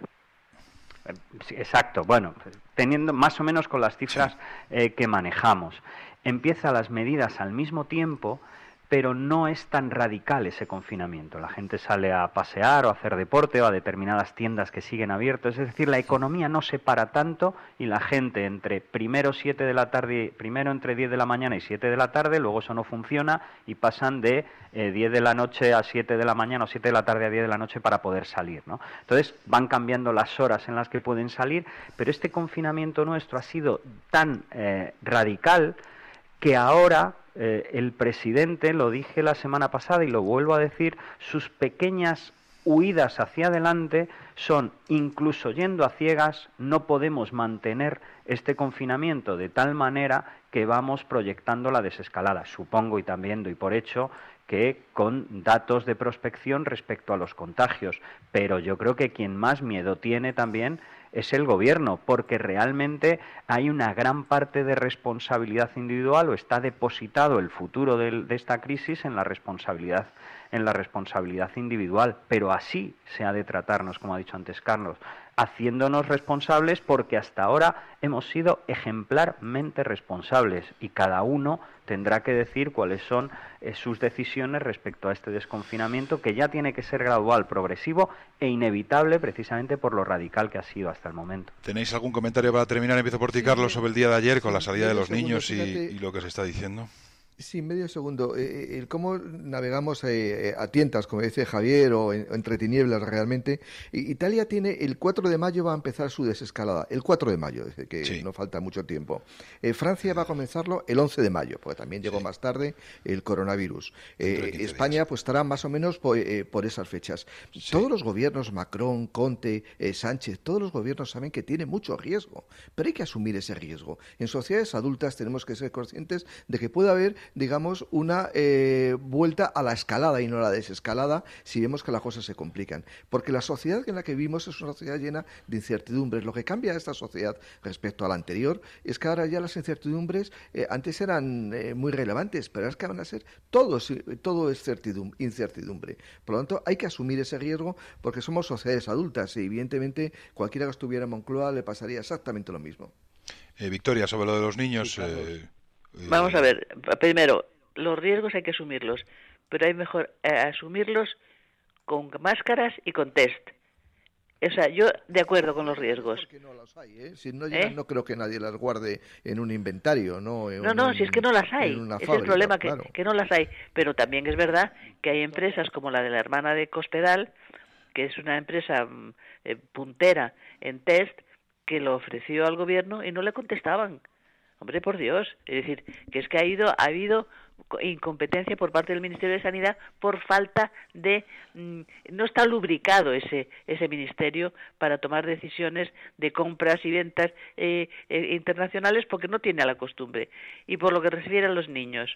Sí, exacto, bueno, teniendo más o menos con las cifras que manejamos. Empiezan las medidas al mismo tiempo, pero no es tan radical ese confinamiento. La gente sale a pasear o a hacer deporte o a determinadas tiendas que siguen abiertas. Es decir, la economía no se para tanto y la gente primero entre 10 de la mañana y 7 de la tarde, luego eso no funciona y pasan de 10 de la noche a 7 de la mañana o 7 de la tarde a 10 de la noche para poder salir, ¿no? Entonces van cambiando las horas en las que pueden salir, pero este confinamiento nuestro ha sido tan radical que ahora el presidente, lo dije la semana pasada y lo vuelvo a decir, sus pequeñas huidas hacia adelante son, incluso yendo a ciegas, no podemos mantener este confinamiento de tal manera que vamos proyectando la desescalada. Supongo y también doy por hecho que con datos de prospección respecto a los contagios, pero yo creo que quien más miedo tiene también es el gobierno, porque realmente hay una gran parte de responsabilidad individual o está depositado el futuro de esta crisis en la responsabilidad individual, pero así se ha de tratarnos, como ha dicho antes Carlos, haciéndonos responsables, porque hasta ahora hemos sido ejemplarmente responsables y cada uno tendrá que decir cuáles son sus decisiones respecto a este desconfinamiento, que ya tiene que ser gradual, progresivo e inevitable, precisamente por lo radical que ha sido hasta el momento. ¿Tenéis algún comentario para terminar? Empiezo por ti, Carlos, sobre el día de ayer con la salida de los niños y lo que se está diciendo. Sí, medio segundo. ¿Cómo navegamos a tientas, como dice Javier, o entre tinieblas realmente? Italia tiene, el 4 de mayo va a empezar su desescalada. El 4 de mayo, es decir, que sí, no falta mucho tiempo. Francia va a comenzarlo el 11 de mayo, porque también llegó más tarde el coronavirus. España pues estará más o menos por esas fechas. Sí. Todos los gobiernos, Macron, Conte, Sánchez, todos los gobiernos saben que tiene mucho riesgo, pero hay que asumir ese riesgo. En sociedades adultas tenemos que ser conscientes de que puede haber, digamos, una vuelta a la escalada y no a la desescalada si vemos que las cosas se complican. Porque la sociedad en la que vivimos es una sociedad llena de incertidumbres. Lo que cambia a esta sociedad respecto a la anterior es que ahora ya las incertidumbres antes eran muy relevantes, pero ahora es que van a ser todo es incertidumbre. Por lo tanto, hay que asumir ese riesgo porque somos sociedades adultas y evidentemente cualquiera que estuviera en Moncloa le pasaría exactamente lo mismo. Victoria, sobre lo de los niños... Sí, vamos a ver, primero, los riesgos hay que asumirlos, pero hay mejor asumirlos con máscaras y con test. O sea, yo de acuerdo con los riesgos. Porque no las hay, Si no llegan, no creo que nadie las guarde en un inventario, ¿no? Si es que no las hay. Ese es el problema, claro. que no las hay. Pero también es verdad que hay empresas como la de la hermana de Cospedal, que es una empresa puntera en test, que lo ofreció al gobierno y no le contestaban. Hombre, por Dios, es decir, que es que ha habido incompetencia por parte del Ministerio de Sanidad por falta de... no está lubricado ese ministerio para tomar decisiones de compras y ventas internacionales porque no tiene la costumbre. Y por lo que refiere a los niños,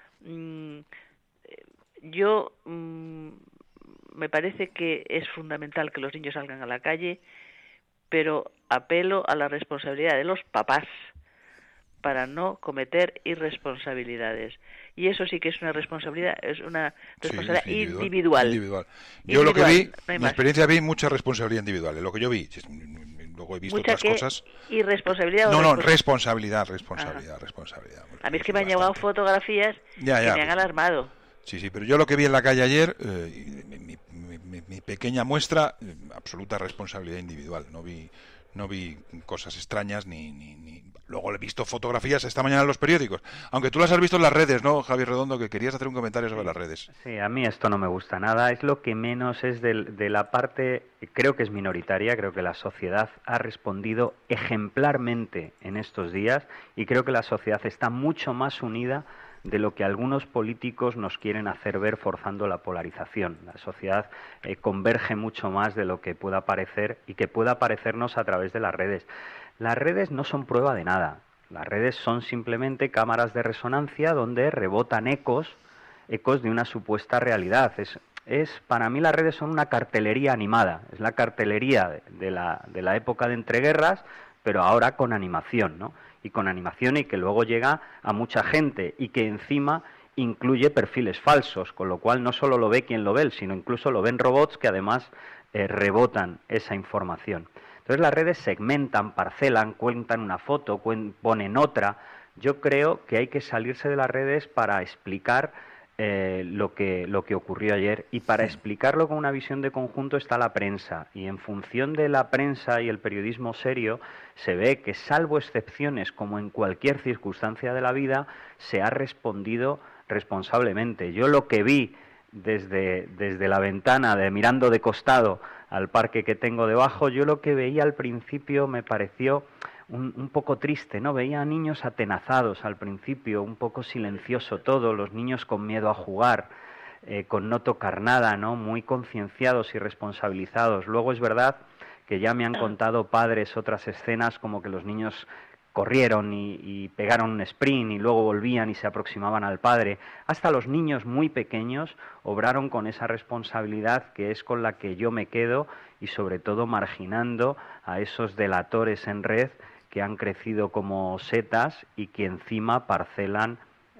me parece que es fundamental que los niños salgan a la calle, pero apelo a la responsabilidad de los papás para no cometer irresponsabilidades. Y eso sí que es una responsabilidad, individual. Yo lo que vi, no mi experiencia vi mucha responsabilidad individual, lo que yo vi. Luego he visto ¿Mucha otras cosas. ¿Irresponsabilidad? Responsabilidad. A mí es que me han llegado fotografías que me han alarmado. Sí, pero yo lo que vi en la calle ayer, mi pequeña muestra, absoluta responsabilidad individual. No vi cosas extrañas ni luego he visto fotografías esta mañana en los periódicos, aunque tú las has visto en las redes, ¿no, Javier Redondo? Que querías hacer un comentario sobre las redes. Sí, a mí esto no me gusta nada, es lo que menos es de la parte, creo que es minoritaria, creo que la sociedad ha respondido ejemplarmente en estos días y creo que la sociedad está mucho más unida de lo que algunos políticos nos quieren hacer ver forzando la polarización. La sociedad converge mucho más de lo que pueda parecer y que pueda parecernos a través de las redes. Las redes no son prueba de nada. Las redes son simplemente cámaras de resonancia donde rebotan ecos de una supuesta realidad. Para mí las redes son una cartelería animada. Es la cartelería de la época de entreguerras, pero ahora con animación, ¿no? Y con animación y que luego llega a mucha gente y que encima incluye perfiles falsos, con lo cual no solo lo ve quien lo ve, sino incluso lo ven robots que además rebotan esa información. Entonces las redes segmentan, parcelan, cuentan una foto, ponen otra. Yo creo que hay que salirse de las redes para explicar lo que ocurrió ayer, y para explicarlo con una visión de conjunto está la prensa, y en función de la prensa y el periodismo serio se ve que, salvo excepciones como en cualquier circunstancia de la vida, se ha respondido responsablemente. Yo lo que vi desde la ventana, mirando de costado al parque que tengo debajo, yo lo que veía al principio me pareció un poco triste, ¿no? Veía a niños atenazados al principio, un poco silencioso todo, los niños con miedo a jugar, con no tocar nada, ¿no? Muy concienciados y responsabilizados. Luego es verdad que ya me han contado padres otras escenas, como que los niños corrieron y pegaron un sprint y luego volvían y se aproximaban al padre. Hasta los niños muy pequeños obraron con esa responsabilidad que es con la que yo me quedo, y sobre todo marginando a esos delatores en red que han crecido como setas y que encima parcelan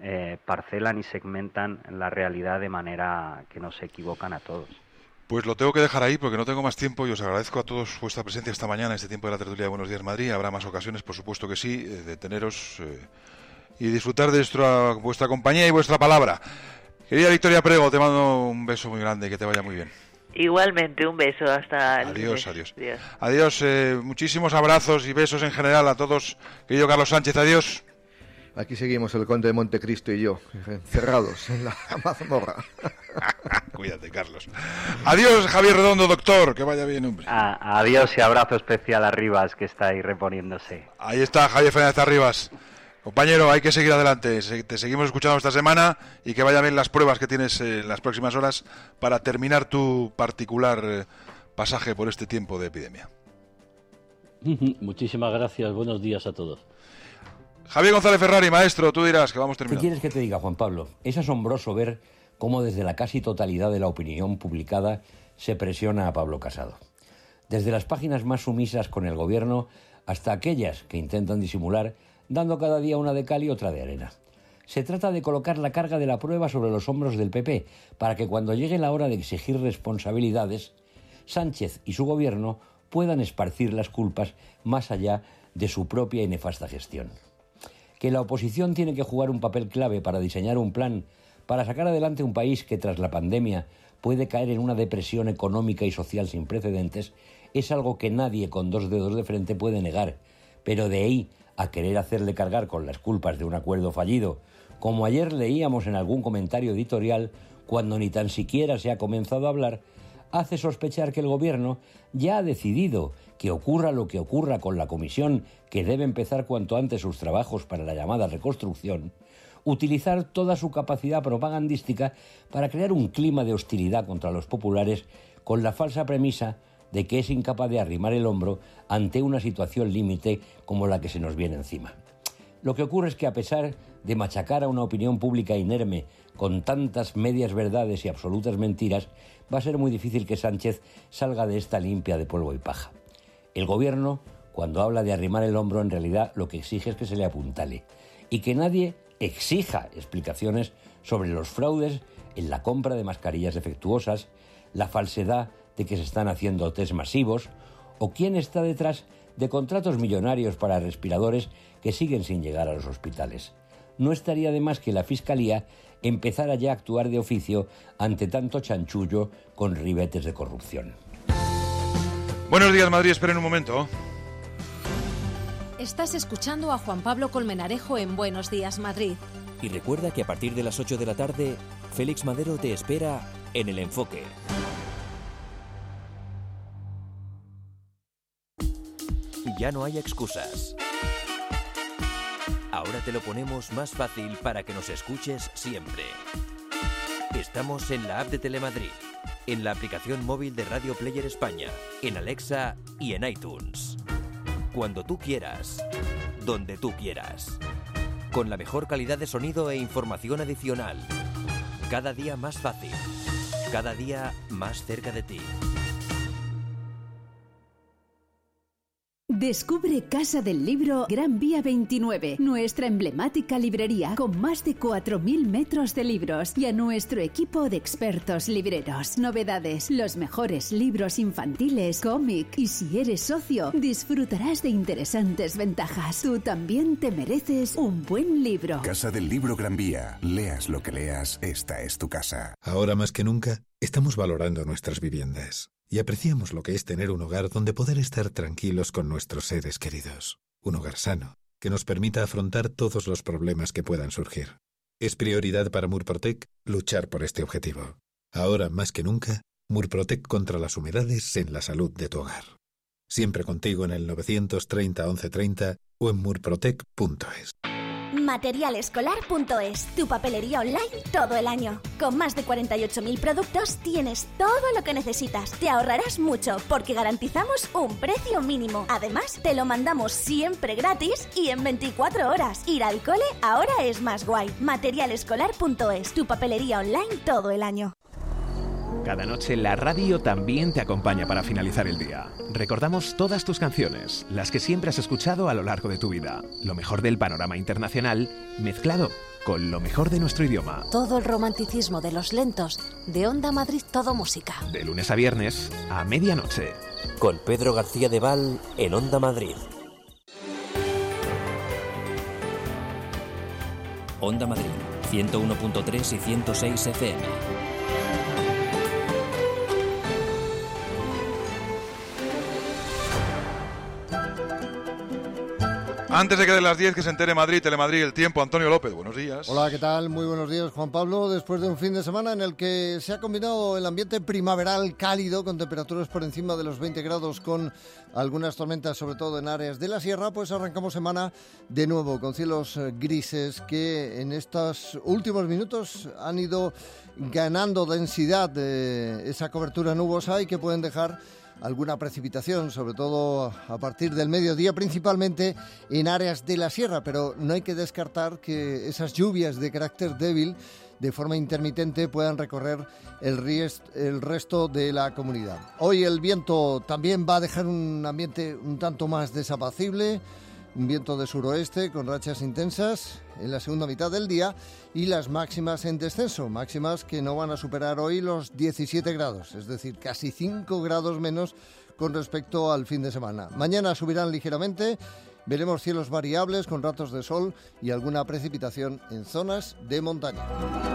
y segmentan la realidad de manera que nos equivocan a todos. Pues lo tengo que dejar ahí porque no tengo más tiempo, y os agradezco a todos vuestra presencia esta mañana en este tiempo de la tertulia de Buenos Días Madrid. Habrá más ocasiones, por supuesto que sí, de teneros y disfrutar de vuestra compañía y vuestra palabra. Querida Victoria Prego, te mando un beso muy grande y que te vaya muy bien. Igualmente, un beso, hasta el Adiós, lunes. Adiós. Muchísimos abrazos y besos en general a todos. Querido Carlos Sánchez, adiós. Aquí seguimos el conde de Montecristo y yo, encerrados en la mazmorra. Cuídate, Carlos. Adiós, Javier Redondo, doctor, que vaya bien, hombre. Adiós y abrazo especial a Rivas, que está ahí reponiéndose. Ahí está, Javier Fernández Rivas. Compañero, hay que seguir adelante. Te seguimos escuchando esta semana, y que vaya bien las pruebas que tienes en las próximas horas para terminar tu particular pasaje por este tiempo de epidemia. Muchísimas gracias. Buenos días a todos. Javier González Ferrari, maestro, tú dirás que vamos terminando. ¿Qué quieres que te diga, Juan Pablo? Es asombroso ver cómo desde la casi totalidad de la opinión publicada se presiona a Pablo Casado. Desde las páginas más sumisas con el gobierno hasta aquellas que intentan disimular, dando cada día una de cal y otra de arena. Se trata de colocar la carga de la prueba sobre los hombros del PP, para que cuando llegue la hora de exigir responsabilidades, Sánchez y su gobierno puedan esparcir las culpas más allá de su propia y nefasta gestión. Que la oposición tiene que jugar un papel clave para diseñar un plan para sacar adelante un país que tras la pandemia puede caer en una depresión económica y social sin precedentes, es algo que nadie con dos dedos de frente puede negar, pero de ahí a querer hacerle cargar con las culpas de un acuerdo fallido, como ayer leíamos en algún comentario editorial, cuando ni tan siquiera se ha comenzado a hablar, hace sospechar que el gobierno ya ha decidido que ocurra lo que ocurra con la comisión, que debe empezar cuanto antes sus trabajos para la llamada reconstrucción, utilizar toda su capacidad propagandística para crear un clima de hostilidad contra los populares, con la falsa premisa de que es incapaz de arrimar el hombro ante una situación límite como la que se nos viene encima. Lo que ocurre es que, a pesar de machacar a una opinión pública inerme con tantas medias verdades y absolutas mentiras, va a ser muy difícil que Sánchez salga de esta limpia de polvo y paja. El gobierno, cuando habla de arrimar el hombro, en realidad lo que exige es que se le apuntale y que nadie exija explicaciones sobre los fraudes en la compra de mascarillas defectuosas, la falsedad de que se están haciendo test masivos, o quién está detrás de contratos millonarios para respiradores que siguen sin llegar a los hospitales. No estaría de más que la Fiscalía empezara ya a actuar de oficio ante tanto chanchullo con ribetes de corrupción. Buenos días, Madrid. Esperen un momento. Estás escuchando a Juan Pablo Colmenarejo en Buenos Días, Madrid. Y recuerda que a partir de las 8 de la tarde, Félix Madero te espera en El Enfoque. Ya no hay excusas. Ahora te lo ponemos más fácil para que nos escuches siempre. Estamos en la app de Telemadrid, en la aplicación móvil de Radio Player España, en Alexa y en iTunes. Cuando tú quieras, donde tú quieras. Con la mejor calidad de sonido e información adicional. Cada día más fácil. Cada día más cerca de ti. Descubre Casa del Libro Gran Vía 29, nuestra emblemática librería con más de 4.000 metros de libros y a nuestro equipo de expertos libreros. Novedades, los mejores libros infantiles, cómic y si eres socio, disfrutarás de interesantes ventajas. Tú también te mereces un buen libro. Casa del Libro Gran Vía. Leas lo que leas, esta es tu casa. Ahora más que nunca, estamos valorando nuestras viviendas y apreciamos lo que es tener un hogar donde poder estar tranquilos con nuestros seres queridos. Un hogar sano, que nos permita afrontar todos los problemas que puedan surgir. Es prioridad para Murprotec luchar por este objetivo. Ahora más que nunca, Murprotec contra las humedades en la salud de tu hogar. Siempre contigo en el 930 1130 o en murprotec.es. Materialescolar.es, tu papelería online todo el año. Con más de 48.000 productos tienes todo lo que necesitas. Te ahorrarás mucho porque garantizamos un precio mínimo. Además, te lo mandamos siempre gratis y en 24 horas. Ir al cole ahora es más guay. Materialescolar.es, tu papelería online todo el año. Cada noche la radio también te acompaña para finalizar el día. Recordamos todas tus canciones, las que siempre has escuchado a lo largo de tu vida. Lo mejor del panorama internacional, mezclado con lo mejor de nuestro idioma. Todo el romanticismo de los lentos, de Onda Madrid Todo Música. De lunes a viernes a medianoche. Con Pedro García de Val en Onda Madrid. Onda Madrid, 101.3 y 106 FM. Antes de que de las 10 que se entere Madrid, Telemadrid, el tiempo, Antonio López, buenos días. Hola, ¿qué tal? Muy buenos días, Juan Pablo. Después de un fin de semana en el que se ha combinado el ambiente primaveral cálido con temperaturas por encima de los 20 grados con algunas tormentas, sobre todo en áreas de la sierra, pues arrancamos semana de nuevo con cielos grises que en estos últimos minutos han ido ganando densidad de esa cobertura nubosa y que pueden dejar alguna precipitación, sobre todo a partir del mediodía, principalmente en áreas de la sierra, pero no hay que descartar que esas lluvias de carácter débil, de forma intermitente, puedan recorrer el resto de la comunidad. Hoy el viento también va a dejar un ambiente un tanto más desapacible, un viento de suroeste con rachas intensas en la segunda mitad del día y las máximas en descenso, máximas que no van a superar hoy los 17 grados, es decir, casi 5 grados menos con respecto al fin de semana. Mañana subirán ligeramente, veremos cielos variables con ratos de sol y alguna precipitación en zonas de montaña.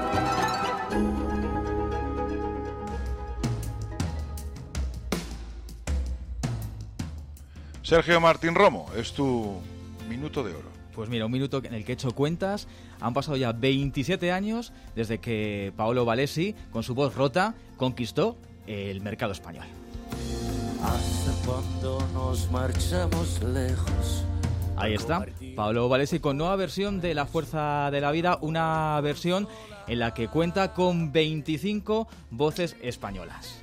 Sergio Martín Romo, es tu minuto de oro. Pues mira, un minuto en el que he hecho cuentas. Han pasado ya 27 años desde que Paolo Valesi, con su voz rota, conquistó el mercado español. Hasta cuando nos marchamos lejos. Ahí está, Paolo Valesi con nueva versión de La Fuerza de la Vida, una versión en la que cuenta con 25 voces españolas.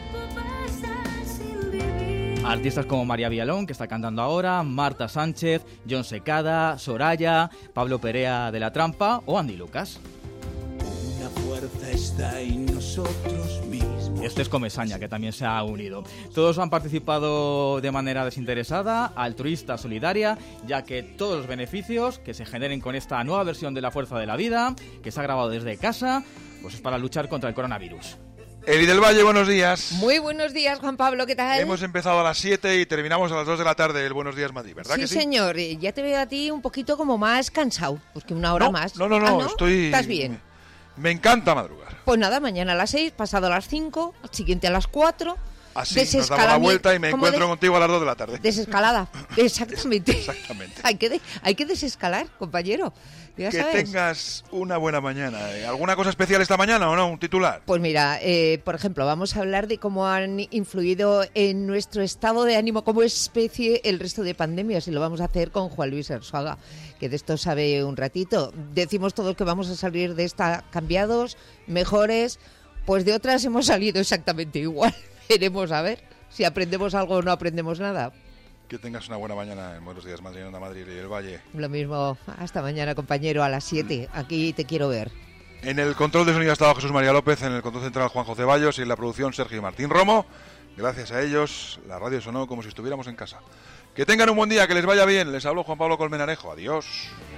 Artistas como María Villalón, que está cantando ahora, Marta Sánchez, John Secada, Soraya, Pablo Perea de La Trampa o Andy Lucas. Una fuerza está en nosotros mismos. Este es Comesaña, que también se ha unido. Todos han participado de manera desinteresada, altruista, solidaria, ya que todos los beneficios que se generen con esta nueva versión de La Fuerza de la Vida, que se ha grabado desde casa, pues es para luchar contra el coronavirus. Eli del Valle, buenos días. Muy buenos días, Juan Pablo, ¿qué tal? Hemos empezado a las 7 y terminamos a las 2 de la tarde el Buenos Días Madrid, ¿verdad que sí? Sí, señor, ya te veo a ti un poquito como más cansado, porque una hora más. No, estoy... ¿Estás bien? Me encanta madrugar. Pues nada, mañana a las 6, pasado a las 5, al siguiente a las 4... Así nos damos la vuelta y me encuentro contigo a las 2 de la tarde. Desescalada, exactamente. Exactamente. Hay que desescalar, compañero. Ya que sabes. Tengas una buena mañana. ¿Alguna cosa especial esta mañana o no? ¿Un titular? Pues mira, por ejemplo, vamos a hablar de cómo han influido en nuestro estado de ánimo como especie el resto de pandemias y lo vamos a hacer con Juan Luis Arzuaga, que de esto sabe un ratito. Decimos todos que vamos a salir de esta cambiados, mejores, pues de otras hemos salido exactamente igual. Veremos a ver si aprendemos algo o no aprendemos nada. Que tengas una buena mañana en Buenos Días Madrid, Onda Madrid y el Valle. Lo mismo, hasta mañana, compañero, a las 7. Aquí te quiero ver. En el control de sonido ha estado Jesús María López, en el control central Juan José Vallos y en la producción Sergio Martín Romo. Gracias a ellos, la radio sonó como si estuviéramos en casa. Que tengan un buen día, que les vaya bien. Les habló Juan Pablo Colmenarejo. Adiós.